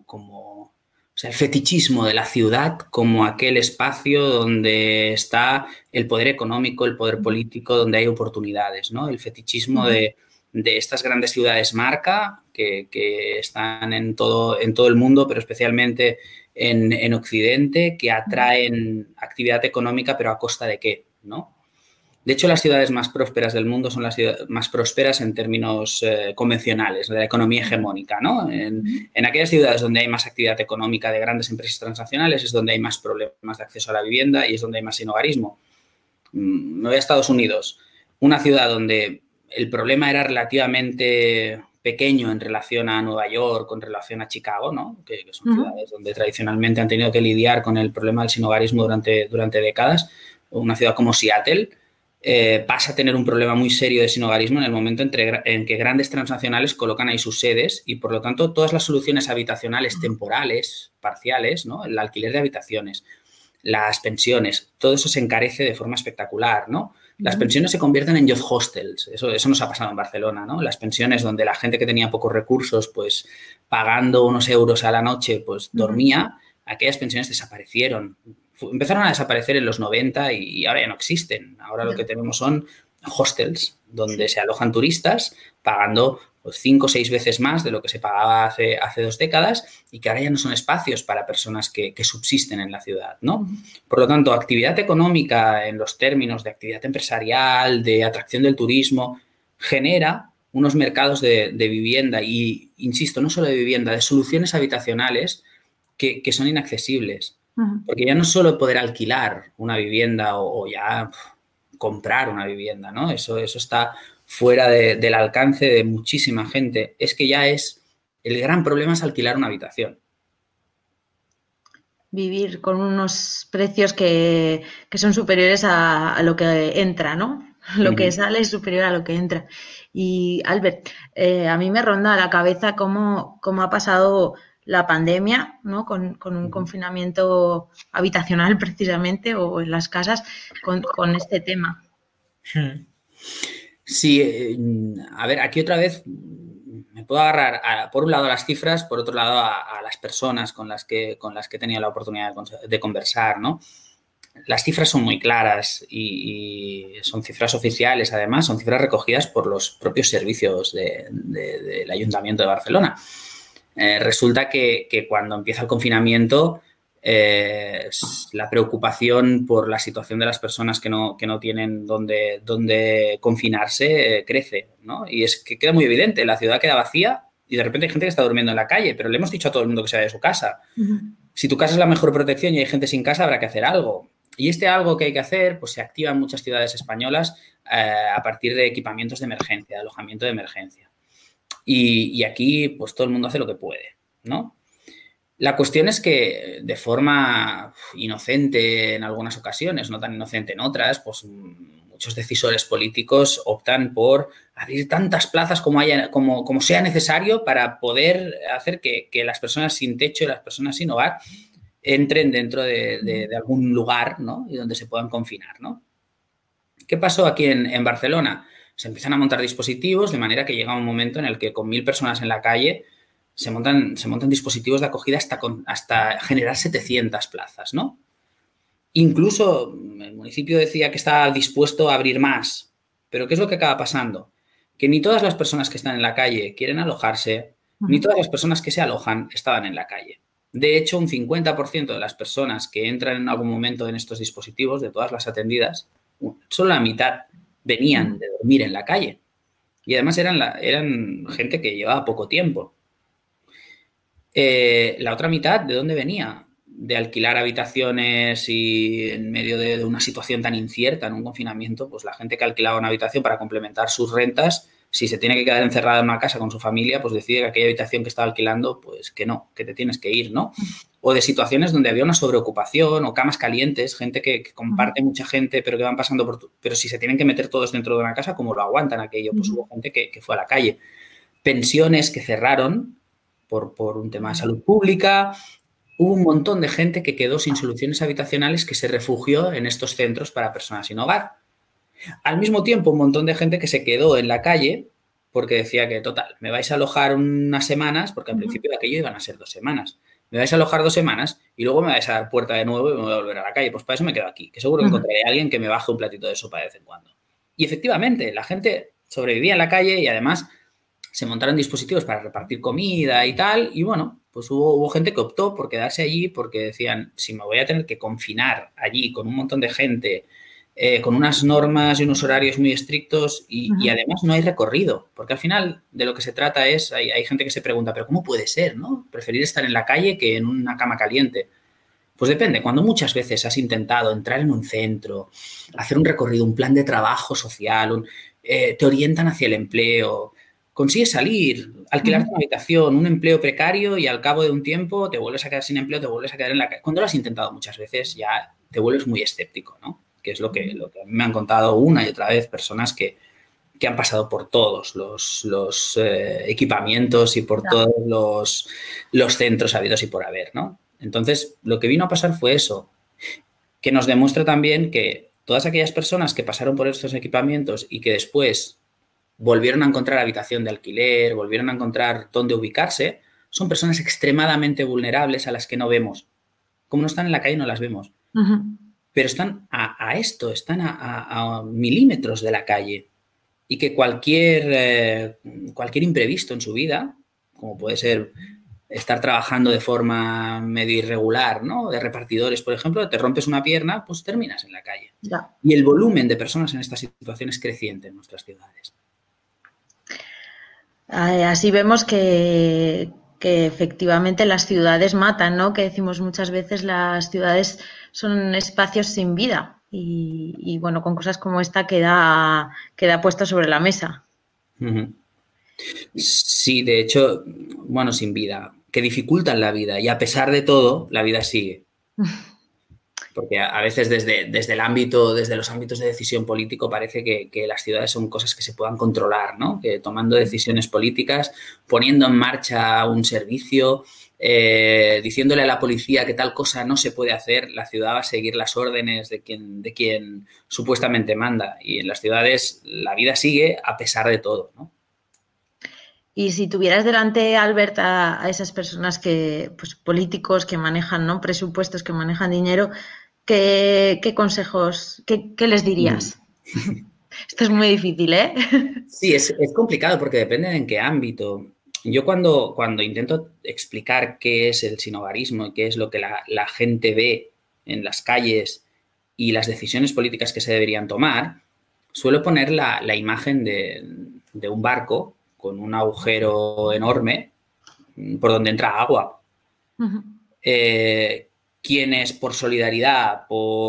o sea, el fetichismo de la ciudad como aquel espacio donde está el poder económico, el poder político, donde hay oportunidades, ¿no? El fetichismo de estas grandes ciudades marca que están en todo el mundo, pero especialmente en Occidente, que atraen actividad económica, pero ¿a costa de qué?, ¿no? De hecho, las ciudades más prósperas del mundo son las ciudades más prósperas en términos convencionales, de la economía hegemónica, ¿no? En aquellas ciudades donde hay más actividad económica de grandes empresas transnacionales es donde hay más problemas de acceso a la vivienda y es donde hay más sinhogarismo. Me voy a Estados Unidos, una ciudad donde el problema era relativamente pequeño en relación a Nueva York, en relación a Chicago, ¿no? Que son ciudades donde tradicionalmente han tenido que lidiar con el problema del sinhogarismo durante décadas. Una ciudad como Seattle pasa a tener un problema muy serio de sinhogarismo en el momento en que grandes transnacionales colocan ahí sus sedes y, por lo tanto, todas las soluciones habitacionales temporales, parciales, ¿no? El alquiler de habitaciones, las pensiones, todo eso se encarece de forma espectacular, ¿no? Las pensiones se convierten en youth hostels, eso nos ha pasado en Barcelona, ¿no? Las pensiones donde la gente que tenía pocos recursos, pues pagando unos euros a la noche, pues dormía, aquellas pensiones desaparecieron. Empezaron a desaparecer en los 90 y ahora ya no existen. Ahora lo que tenemos son hostels donde se alojan turistas pagando pues 5 o 6 veces más de lo que se pagaba hace 2 décadas y que ahora ya no son espacios para personas que subsisten en la ciudad, ¿no? Por lo tanto, actividad económica en los términos de actividad empresarial, de atracción del turismo, genera unos mercados de vivienda y, insisto, no solo de vivienda, de soluciones habitacionales que son inaccesibles. Porque ya no es solo poder alquilar una vivienda o ya comprar una vivienda, ¿no? Eso está fuera del alcance de muchísima gente. Es que ya el gran problema es alquilar una habitación. vivir con unos precios que son superiores a lo que entra, ¿no? Lo que sale es superior a lo que entra. Y Albert, a mí me ronda a la cabeza cómo ha pasado la pandemia, ¿no? Con un confinamiento habitacional precisamente o en las casas con este tema. Sí, a ver, aquí otra vez me puedo agarrar por un lado a las cifras, por otro lado a las personas con las que he tenido la oportunidad de conversar, ¿no? Las cifras son muy claras y son cifras oficiales, además, son cifras recogidas por los propios servicios del Ayuntamiento de Barcelona. Resulta que cuando empieza el confinamiento, la preocupación por la situación de las personas que no tienen dónde confinarse crece, ¿no? Y es que queda muy evidente, la ciudad queda vacía y de repente hay gente que está durmiendo en la calle, pero le hemos dicho a todo el mundo que se vaya de su casa. Si tu casa es la mejor protección y hay gente sin casa, habrá que hacer algo. Y algo que hay que hacer, pues se activa en muchas ciudades españolas a partir de equipamientos de emergencia, de alojamiento de emergencia. Y aquí, pues todo el mundo hace lo que puede, ¿no? La cuestión es que de forma inocente en algunas ocasiones, no tan inocente en otras, pues muchos decisores políticos optan por abrir tantas plazas como sea necesario para poder hacer que las personas sin techo y las personas sin hogar entren dentro de algún lugar, ¿no? Y donde se puedan confinar, ¿no? ¿Qué pasó aquí en Barcelona? Se empiezan a montar dispositivos de manera que llega un momento en el que con 1.000 personas en la calle se montan dispositivos de acogida hasta generar 700 plazas, ¿no? Incluso el municipio decía que estaba dispuesto a abrir más. Pero ¿qué es lo que acaba pasando? Que ni todas las personas que están en la calle quieren alojarse, ni todas las personas que se alojan estaban en la calle. De hecho, un 50% de las personas que entran en algún momento en estos dispositivos, de todas las atendidas, solo la mitad venían de dormir en la calle. Y además eran gente que llevaba poco tiempo. La otra mitad, ¿de dónde venía? De alquilar habitaciones y en medio de una situación tan incierta, en un confinamiento, pues la gente que alquilaba una habitación para complementar sus rentas, si se tiene que quedar encerrada en una casa con su familia, pues decide que aquella habitación que estaba alquilando, pues que no, que te tienes que ir, ¿no? O de situaciones donde había una sobreocupación o camas calientes, gente que comparte mucha gente, pero que van pasando pero si se tienen que meter todos dentro de una casa, ¿cómo lo aguantan aquello? Pues hubo gente que fue a la calle. Pensiones que cerraron por un tema de salud pública. Hubo un montón de gente que quedó sin soluciones habitacionales que se refugió en estos centros para personas sin hogar. Al mismo tiempo, un montón de gente que se quedó en la calle porque decía que, total, me vais a alojar unas semanas, porque al principio de aquello iban a ser 2 semanas. Me vais a alojar 2 semanas y luego me vais a dar puerta de nuevo y me voy a volver a la calle. Pues para eso me quedo aquí, que seguro que encontraré a alguien que me baje un platito de sopa de vez en cuando. Y efectivamente, la gente sobrevivía en la calle y además se montaron dispositivos para repartir comida y tal. Y bueno, pues hubo gente que optó por quedarse allí porque decían, si me voy a tener que confinar allí con un montón de gente, con unas normas y unos horarios muy estrictos y además no hay recorrido, porque al final de lo que se trata es, hay gente que se pregunta, pero ¿cómo puede ser, no? Preferir estar en la calle que en una cama caliente. Pues depende, cuando muchas veces has intentado entrar en un centro, hacer un recorrido, un plan de trabajo social, te orientan hacia el empleo, consigues salir, alquilarte una habitación, un empleo precario y al cabo de un tiempo te vuelves a quedar sin empleo, te vuelves a quedar en la calle. Cuando lo has intentado muchas veces ya te vuelves muy escéptico, ¿no? Que es lo que a mí me han contado una y otra vez personas que han pasado por todos los equipamientos y por todos los centros habidos y por haber, ¿no? Entonces, lo que vino a pasar fue eso, que nos demuestra también que todas aquellas personas que pasaron por estos equipamientos y que después volvieron a encontrar habitación de alquiler, volvieron a encontrar dónde ubicarse, son personas extremadamente vulnerables a las que no vemos. Como no están en la calle, no las vemos. Pero están están a milímetros de la calle. Y que cualquier imprevisto en su vida, como puede ser estar trabajando de forma medio irregular, ¿no? De repartidores, por ejemplo, te rompes una pierna, pues terminas en la calle. Ya. Y el volumen de personas en esta situación es creciente en nuestras ciudades. Así vemos que efectivamente las ciudades matan, ¿no? Que decimos muchas veces las ciudades son espacios sin vida y bueno, con cosas como esta queda puesto sobre la mesa. Sí, de hecho, bueno, sin vida, que dificultan la vida y a pesar de todo, la vida sigue. Porque a veces desde el ámbito, desde los ámbitos de decisión político parece que las ciudades son cosas que se puedan controlar, ¿no? Que tomando decisiones políticas, poniendo en marcha un servicio, diciéndole a la policía que tal cosa no se puede hacer, la ciudad va a seguir las órdenes de quien supuestamente manda. Y en las ciudades la vida sigue a pesar de todo, ¿no? Y si tuvieras delante, Albert, a esas personas pues políticos que manejan, ¿no?, presupuestos, que manejan dinero, ¿qué consejos, qué les dirías? Esto es muy difícil, ¿eh? Sí, es complicado porque depende de en qué ámbito. Yo cuando intento explicar qué es el sinhogarismo y qué es lo que la gente ve en las calles y las decisiones políticas que se deberían tomar, suelo poner la imagen de un barco con un agujero enorme por donde entra agua. Uh-huh. Quienes por solidaridad,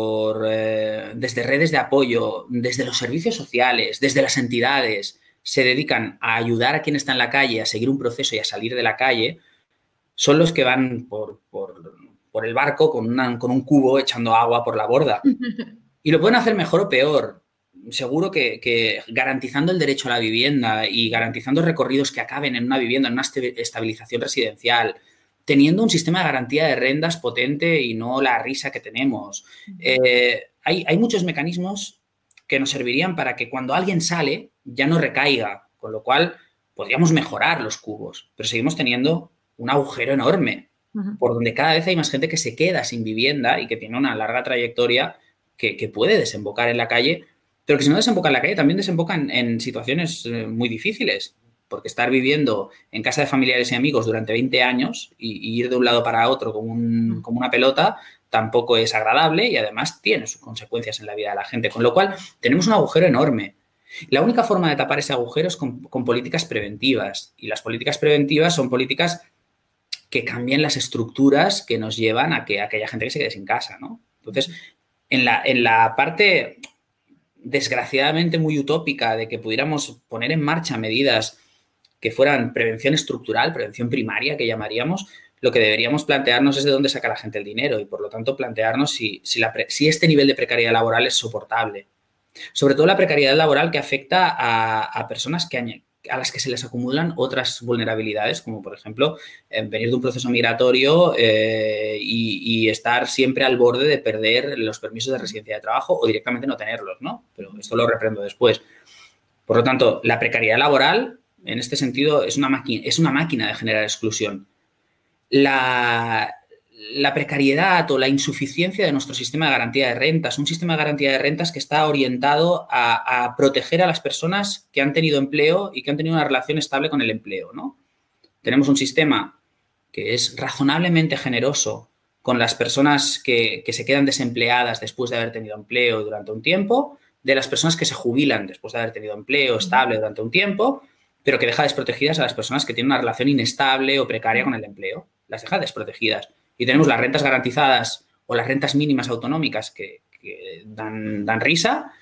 desde redes de apoyo, desde los servicios sociales, desde las entidades, se dedican a ayudar a quien está en la calle, a seguir un proceso y a salir de la calle, son los que van por el barco con un cubo echando agua por la borda. Y lo pueden hacer mejor o peor. Seguro que garantizando el derecho a la vivienda y garantizando recorridos que acaben en una vivienda, en una estabilización residencial, teniendo un sistema de garantía de rentas potente y no la risa que tenemos. Hay muchos mecanismos que nos servirían para que cuando alguien sale ya no recaiga, con lo cual podríamos mejorar los cubos, pero seguimos teniendo un agujero enorme por donde cada vez hay más gente que se queda sin vivienda y que tiene una larga trayectoria que puede desembocar en la calle, pero que si no desemboca en la calle también desemboca en situaciones muy difíciles, porque estar viviendo en casa de familiares y amigos durante 20 años y ir de un lado para otro como una pelota tampoco es agradable y además tiene sus consecuencias en la vida de la gente, con lo cual tenemos un agujero enorme. La única forma de tapar ese agujero es con políticas preventivas, y las políticas preventivas son políticas que cambian las estructuras que nos llevan a que aquella gente que se quede sin casa, ¿no? Entonces, en la parte desgraciadamente muy utópica de que pudiéramos poner en marcha medidas que fueran prevención estructural, prevención primaria, que llamaríamos, lo que deberíamos plantearnos es de dónde saca la gente el dinero y, por lo tanto, plantearnos si este nivel de precariedad laboral es soportable. Sobre todo la precariedad laboral que afecta a personas a las que se les acumulan otras vulnerabilidades, como, por ejemplo, venir de un proceso migratorio y estar siempre al borde de perder los permisos de residencia de trabajo o directamente no tenerlos, ¿no? Pero esto lo reprendo después. Por lo tanto, la precariedad laboral, en este sentido, es una máquina de generar exclusión. La precariedad o la insuficiencia de nuestro sistema de garantía de rentas, un sistema de garantía de rentas que está orientado a proteger a las personas que han tenido empleo y que han tenido una relación estable con el empleo, ¿no? Tenemos un sistema que es razonablemente generoso con las personas que se quedan desempleadas después de haber tenido empleo durante un tiempo, de las personas que se jubilan después de haber tenido empleo estable durante un tiempo, pero que deja desprotegidas a las personas que tienen una relación inestable o precaria con el empleo. Las deja desprotegidas. Y tenemos las rentas garantizadas o las rentas mínimas autonómicas que dan risa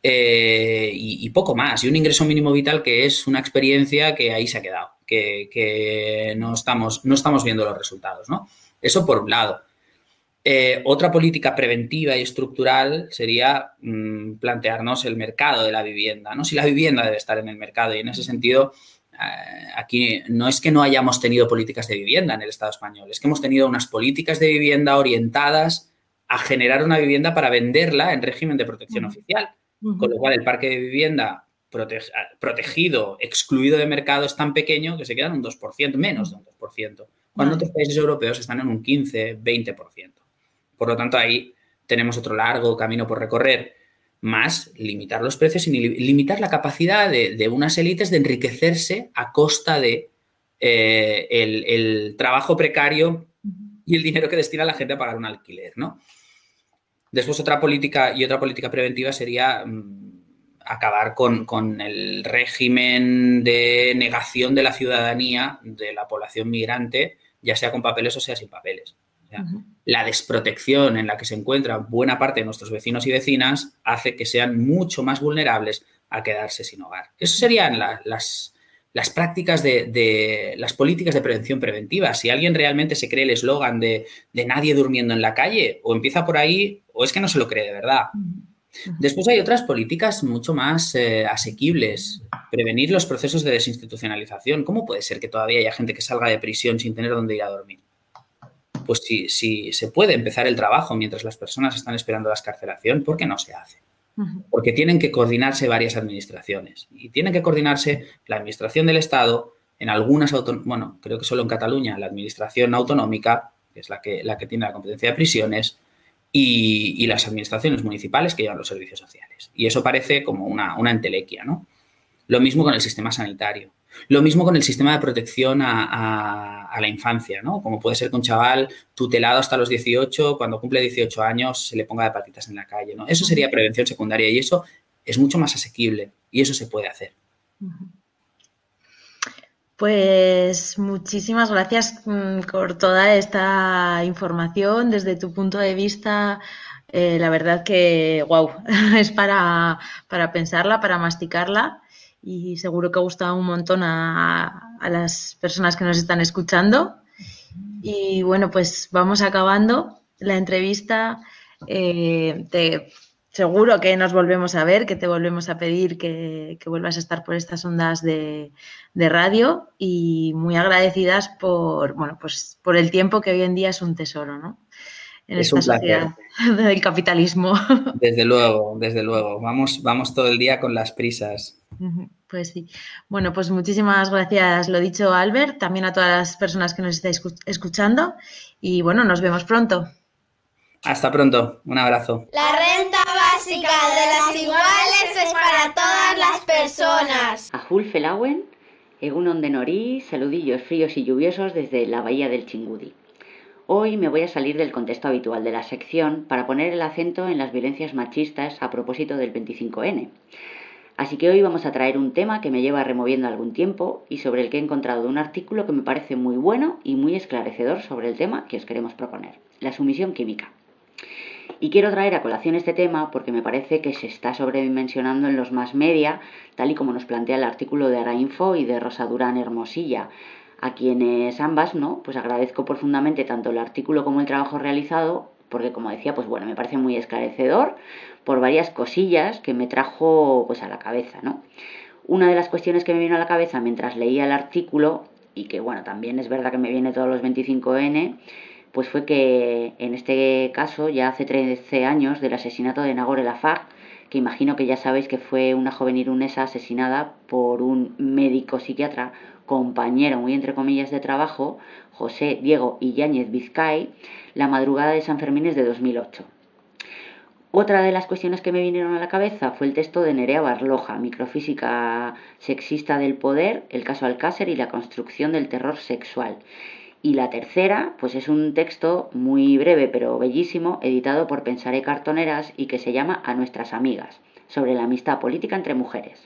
y poco más. Y un ingreso mínimo vital que es una experiencia que ahí se ha quedado, que no estamos viendo los resultados, ¿no? Eso por un lado. Otra política preventiva y estructural sería plantearnos el mercado de la vivienda, ¿no? Si la vivienda debe estar en el mercado, y en ese sentido aquí no es que no hayamos tenido políticas de vivienda en el Estado español, es que hemos tenido unas políticas de vivienda orientadas a generar una vivienda para venderla en régimen de protección oficial, con lo cual el parque de vivienda protegido, excluido de mercado es tan pequeño que se queda en un 2%, menos de un 2%, cuando otros países europeos están en un 15, 20%. Por lo tanto, ahí tenemos otro largo camino por recorrer, más limitar los precios y limitar la capacidad de unas élites de enriquecerse a costa de el trabajo precario y el dinero que destina la gente a pagar un alquiler, ¿no? Después otra política preventiva sería acabar con el régimen de negación de la ciudadanía de la población migrante, ya sea con papeles o sea sin papeles. O sea, la desprotección en la que se encuentra buena parte de nuestros vecinos y vecinas hace que sean mucho más vulnerables a quedarse sin hogar. Esas serían las prácticas de las políticas de prevención preventiva. Si alguien realmente se cree el eslogan de nadie durmiendo en la calle, o empieza por ahí, o es que no se lo cree de verdad. Después hay otras políticas mucho más asequibles. Prevenir los procesos de desinstitucionalización. ¿Cómo puede ser que todavía haya gente que salga de prisión sin tener dónde ir a dormir? Pues si se puede empezar el trabajo mientras las personas están esperando la excarcelación, ¿por qué no se hace? Porque tienen que coordinarse varias administraciones. Y tienen que coordinarse la administración del Estado, en algunas, bueno, creo que solo en Cataluña, la administración autonómica, que es la que tiene la competencia de prisiones, y las administraciones municipales que llevan los servicios sociales. Y eso parece como una entelequia, ¿no? Lo mismo con el sistema sanitario. Lo mismo con el sistema de protección a la infancia, ¿no? Como puede ser que un chaval tutelado hasta los 18, cuando cumple 18 años, se le ponga hepatitis en la calle, ¿no? Eso sería prevención secundaria y eso es mucho más asequible y eso se puede hacer. Pues muchísimas gracias por toda esta información desde tu punto de vista. La verdad que, wow, es para pensarla, para masticarla. Y seguro que ha gustado un montón a las personas que nos están escuchando. Y bueno, pues vamos acabando la entrevista. Seguro que nos volvemos a ver, que te volvemos a pedir que vuelvas a estar por estas ondas de radio y muy agradecidas por el tiempo que hoy en día es un tesoro, ¿no? En es esta sociedad del capitalismo. Desde luego, desde luego. Vamos todo el día con las prisas. Pues sí. Bueno, pues muchísimas gracias, lo dicho, Albert, también a todas las personas que nos estáis escuchando y bueno, nos vemos pronto. Hasta pronto, un abrazo. La renta básica de las iguales es para todas las personas. Ajul Felauen, Egunon de Norí, saludillos fríos y lluviosos desde la bahía del Chingudi. Hoy me voy a salir del contexto habitual de la sección para poner el acento en las violencias machistas a propósito del 25N. Así que hoy vamos a traer un tema que me lleva removiendo algún tiempo y sobre el que he encontrado un artículo que me parece muy bueno y muy esclarecedor sobre el tema que os queremos proponer, la sumisión química. Y quiero traer a colación este tema porque me parece que se está sobredimensionando en los mass media, tal y como nos plantea el artículo de Arainfo y de Rosa Durán Hermosilla, a quienes ambas, ¿no? Pues agradezco profundamente tanto el artículo como el trabajo realizado, porque como decía, pues bueno, me parece muy esclarecedor por varias cosillas que me trajo pues a la cabeza, ¿no? Una de las cuestiones que me vino a la cabeza mientras leía el artículo, y que bueno, también es verdad que me viene todos los 25N, pues fue que en este caso, ya hace 13 años del asesinato de Nagore Laffage, que imagino que ya sabéis que fue una joven irunesa asesinada por un médico psiquiatra, compañero, muy entre comillas, de trabajo, José Diego Yáñez Vizcay, la madrugada de San Fermín de 2008. Otra de las cuestiones que me vinieron a la cabeza fue el texto de Nerea Barloja, Microfísica sexista del poder, el caso Alcácer y la construcción del terror sexual. Y la tercera, pues es un texto muy breve pero bellísimo, editado por Pensaré Cartoneras y que se llama A nuestras amigas, sobre la amistad política entre mujeres.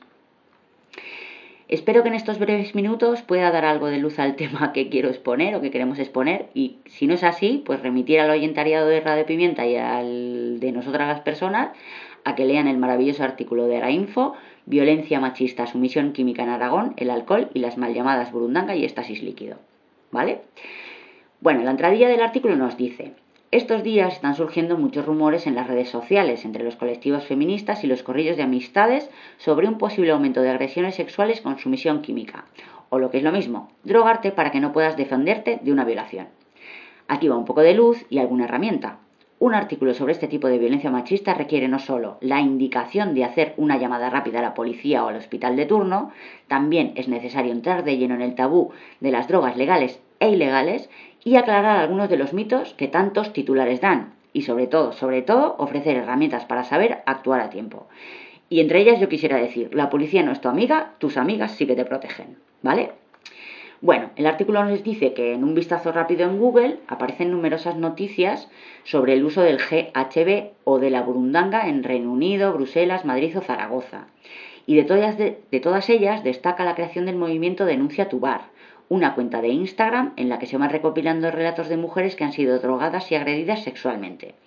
Espero que en estos breves minutos pueda dar algo de luz al tema que quiero exponer o que queremos exponer y si no es así, pues remitir al oyentariado de Radio Pimienta y al de nosotras las personas a que lean el maravilloso artículo de Arainfo, Violencia machista, sumisión química en Aragón, el alcohol y las mal llamadas burundanga y estasis líquido. ¿Vale? Bueno, la entradilla del artículo nos dice: estos días están surgiendo muchos rumores en las redes sociales, entre los colectivos feministas y los corrillos de amistades, sobre un posible aumento de agresiones sexuales con sumisión química, o lo que es lo mismo, drogarte para que no puedas defenderte de una violación. Aquí va un poco de luz y alguna herramienta. Un artículo sobre este tipo de violencia machista requiere no solo la indicación de hacer una llamada rápida a la policía o al hospital de turno, también es necesario entrar de lleno en el tabú de las drogas legales e ilegales y aclarar algunos de los mitos que tantos titulares dan y sobre todo, ofrecer herramientas para saber actuar a tiempo. Y entre ellas yo quisiera decir, la policía no es tu amiga, tus amigas sí que te protegen, ¿vale? Bueno, el artículo nos dice que en un vistazo rápido en Google aparecen numerosas noticias sobre el uso del GHB o de la burundanga en Reino Unido, Bruselas, Madrid o Zaragoza. Y de todas ellas destaca la creación del movimiento Denuncia tu Bar, una cuenta de Instagram en la que se van recopilando relatos de mujeres que han sido drogadas y agredidas sexualmente.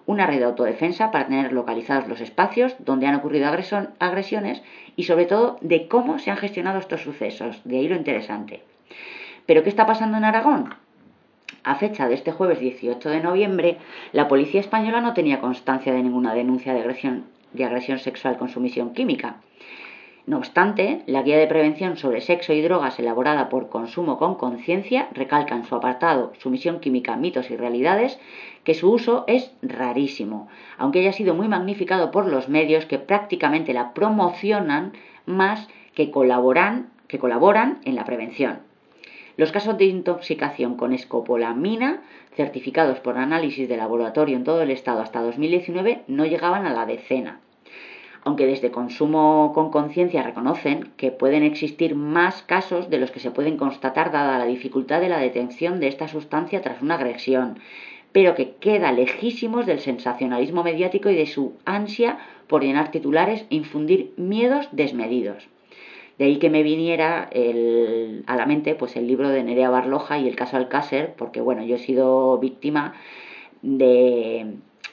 una red de autodefensa para tener localizados los espacios donde han ocurrido agresiones y sobre todo de cómo se han gestionado estos sucesos. De ahí lo interesante. ¿Pero qué está pasando en Aragón? A fecha de este jueves 18 de noviembre, la policía española no tenía constancia de ninguna denuncia de agresión sexual con sumisión química. No obstante, la guía de prevención sobre sexo y drogas elaborada por Consumo con Conciencia recalca en su apartado Sumisión química, mitos y realidades que su uso es rarísimo, aunque haya sido muy magnificado por los medios que prácticamente la promocionan más que colaboran en la prevención. Los casos de intoxicación con escopolamina, certificados por análisis de laboratorio en todo el estado hasta 2019, no llegaban a la decena. Aunque desde Consumo con Conciencia reconocen que pueden existir más casos de los que se pueden constatar dada la dificultad de la detención de esta sustancia tras una agresión, pero que queda lejísimos del sensacionalismo mediático y de su ansia por llenar titulares e infundir miedos desmedidos. De ahí que me viniera a la mente pues el libro de Nerea Barloja y el caso Alcácer, porque bueno, yo he sido víctima del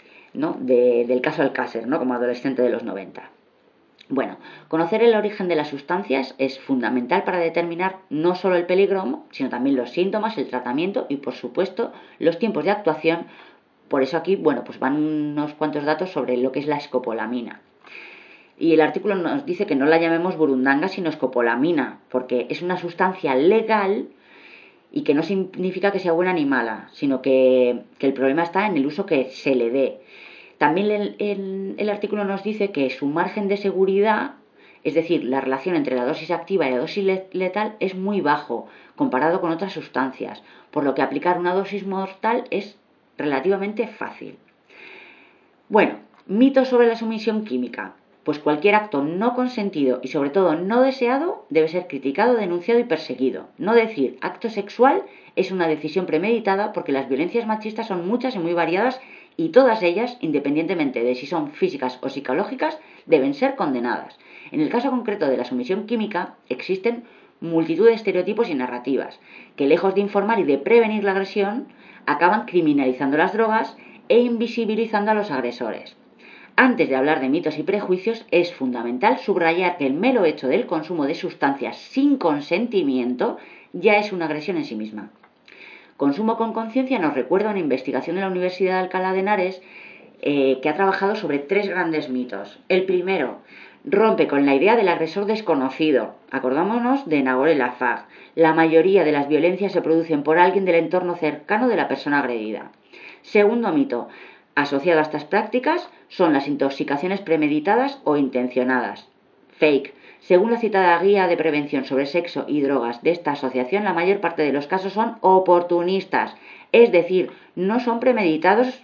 caso Alcácer, ¿no? Como adolescente de los 90. Bueno, conocer el origen de las sustancias es fundamental para determinar no solo el peligro, sino también los síntomas, el tratamiento y, por supuesto, los tiempos de actuación. Por eso aquí, bueno, pues van unos cuantos datos sobre lo que es la escopolamina. Y el artículo nos dice que no la llamemos burundanga, sino escopolamina, porque es una sustancia legal y que no significa que sea buena ni mala, sino que el problema está en el uso que se le dé. También el artículo nos dice que su margen de seguridad, es decir, la relación entre la dosis activa y la dosis letal, es muy bajo comparado con otras sustancias, por lo que aplicar una dosis mortal es relativamente fácil. Bueno, mitos sobre la sumisión química. Pues cualquier acto no consentido y sobre todo no deseado debe ser criticado, denunciado y perseguido. No decir acto sexual es una decisión premeditada porque las violencias machistas son muchas y muy variadas y todas ellas, independientemente de si son físicas o psicológicas, deben ser condenadas. En el caso concreto de la sumisión química existen multitud de estereotipos y narrativas que, lejos de informar y de prevenir la agresión, acaban criminalizando las drogas e invisibilizando a los agresores. Antes de hablar de mitos y prejuicios, es fundamental subrayar que el mero hecho del consumo de sustancias sin consentimiento ya es una agresión en sí misma. Consumo con Conciencia nos recuerda una investigación de la Universidad de Alcalá de Henares que ha trabajado sobre 3 grandes mitos. El primero, rompe con la idea del agresor desconocido. Acordámonos de Nagore Laffage. La mayoría de las violencias se producen por alguien del entorno cercano de la persona agredida. Segundo mito, asociado a estas prácticas son las intoxicaciones premeditadas o intencionadas. Fake. Según la citada guía de prevención sobre sexo y drogas de esta asociación, la mayor parte de los casos son oportunistas, es decir, no son premeditados,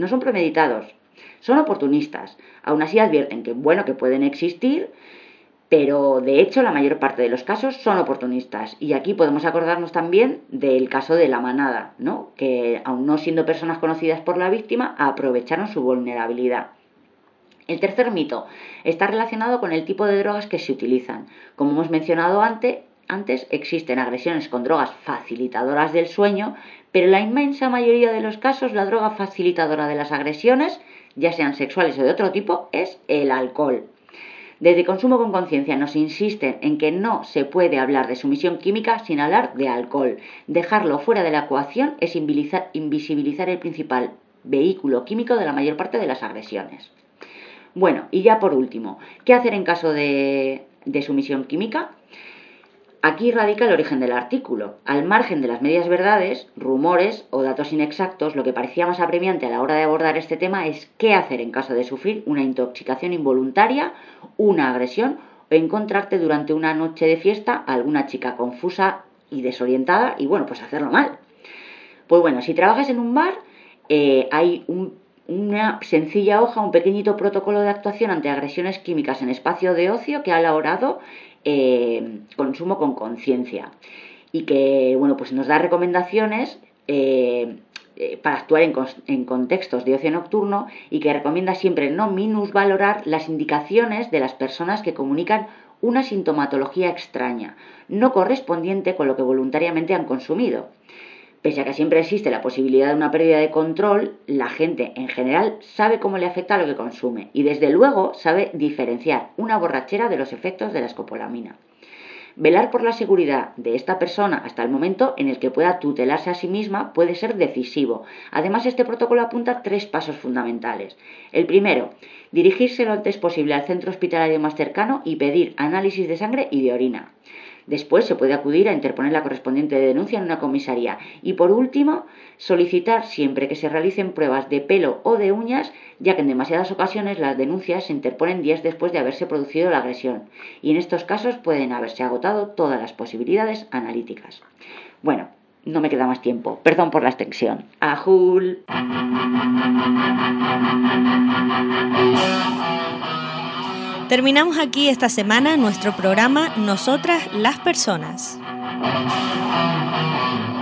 son oportunistas. Aún así advierten que pueden existir, pero de hecho la mayor parte de los casos son oportunistas. Y aquí podemos acordarnos también del caso de La Manada, ¿no? Que aun no siendo personas conocidas por la víctima, aprovecharon su vulnerabilidad. El tercer mito está relacionado con el tipo de drogas que se utilizan. Como hemos mencionado antes, existen agresiones con drogas facilitadoras del sueño, pero en la inmensa mayoría de los casos la droga facilitadora de las agresiones, ya sean sexuales o de otro tipo, es el alcohol. Desde Consumo con Conciencia nos insisten en que no se puede hablar de sumisión química sin hablar de alcohol. Dejarlo fuera de la ecuación es invisibilizar el principal vehículo químico de la mayor parte de las agresiones. Bueno, y ya por último, ¿qué hacer en caso de sumisión química? Aquí radica el origen del artículo. Al margen de las medias verdades, rumores o datos inexactos, lo que parecía más apremiante a la hora de abordar este tema es qué hacer en caso de sufrir una intoxicación involuntaria, una agresión o encontrarte durante una noche de fiesta a alguna chica confusa y desorientada y pues hacerlo mal. Pues bueno, si trabajas en un bar, hay una sencilla hoja, un pequeñito protocolo de actuación ante agresiones químicas en espacio de ocio que ha elaborado Consumo con Conciencia y que pues nos da recomendaciones para actuar en contextos de ocio nocturno y que recomienda siempre no minusvalorar las indicaciones de las personas que comunican una sintomatología extraña, no correspondiente con lo que voluntariamente han consumido. Pese a que siempre existe la posibilidad de una pérdida de control, la gente en general sabe cómo le afecta lo que consume y desde luego sabe diferenciar una borrachera de los efectos de la escopolamina. Velar por la seguridad de esta persona hasta el momento en el que pueda tutelarse a sí misma puede ser decisivo. Además, este protocolo apunta 3 pasos fundamentales. El primero, dirigirse lo antes posible al centro hospitalario más cercano y pedir análisis de sangre y de orina. Después se puede acudir a interponer la correspondiente denuncia en una comisaría. Y por último, solicitar siempre que se realicen pruebas de pelo o de uñas, ya que en demasiadas ocasiones las denuncias se interponen días después de haberse producido la agresión. Y en estos casos pueden haberse agotado todas las posibilidades analíticas. Bueno, no me queda más tiempo. Perdón por la extensión. ¡Ajul! Terminamos aquí esta semana nuestro programa Nosotras las Personas.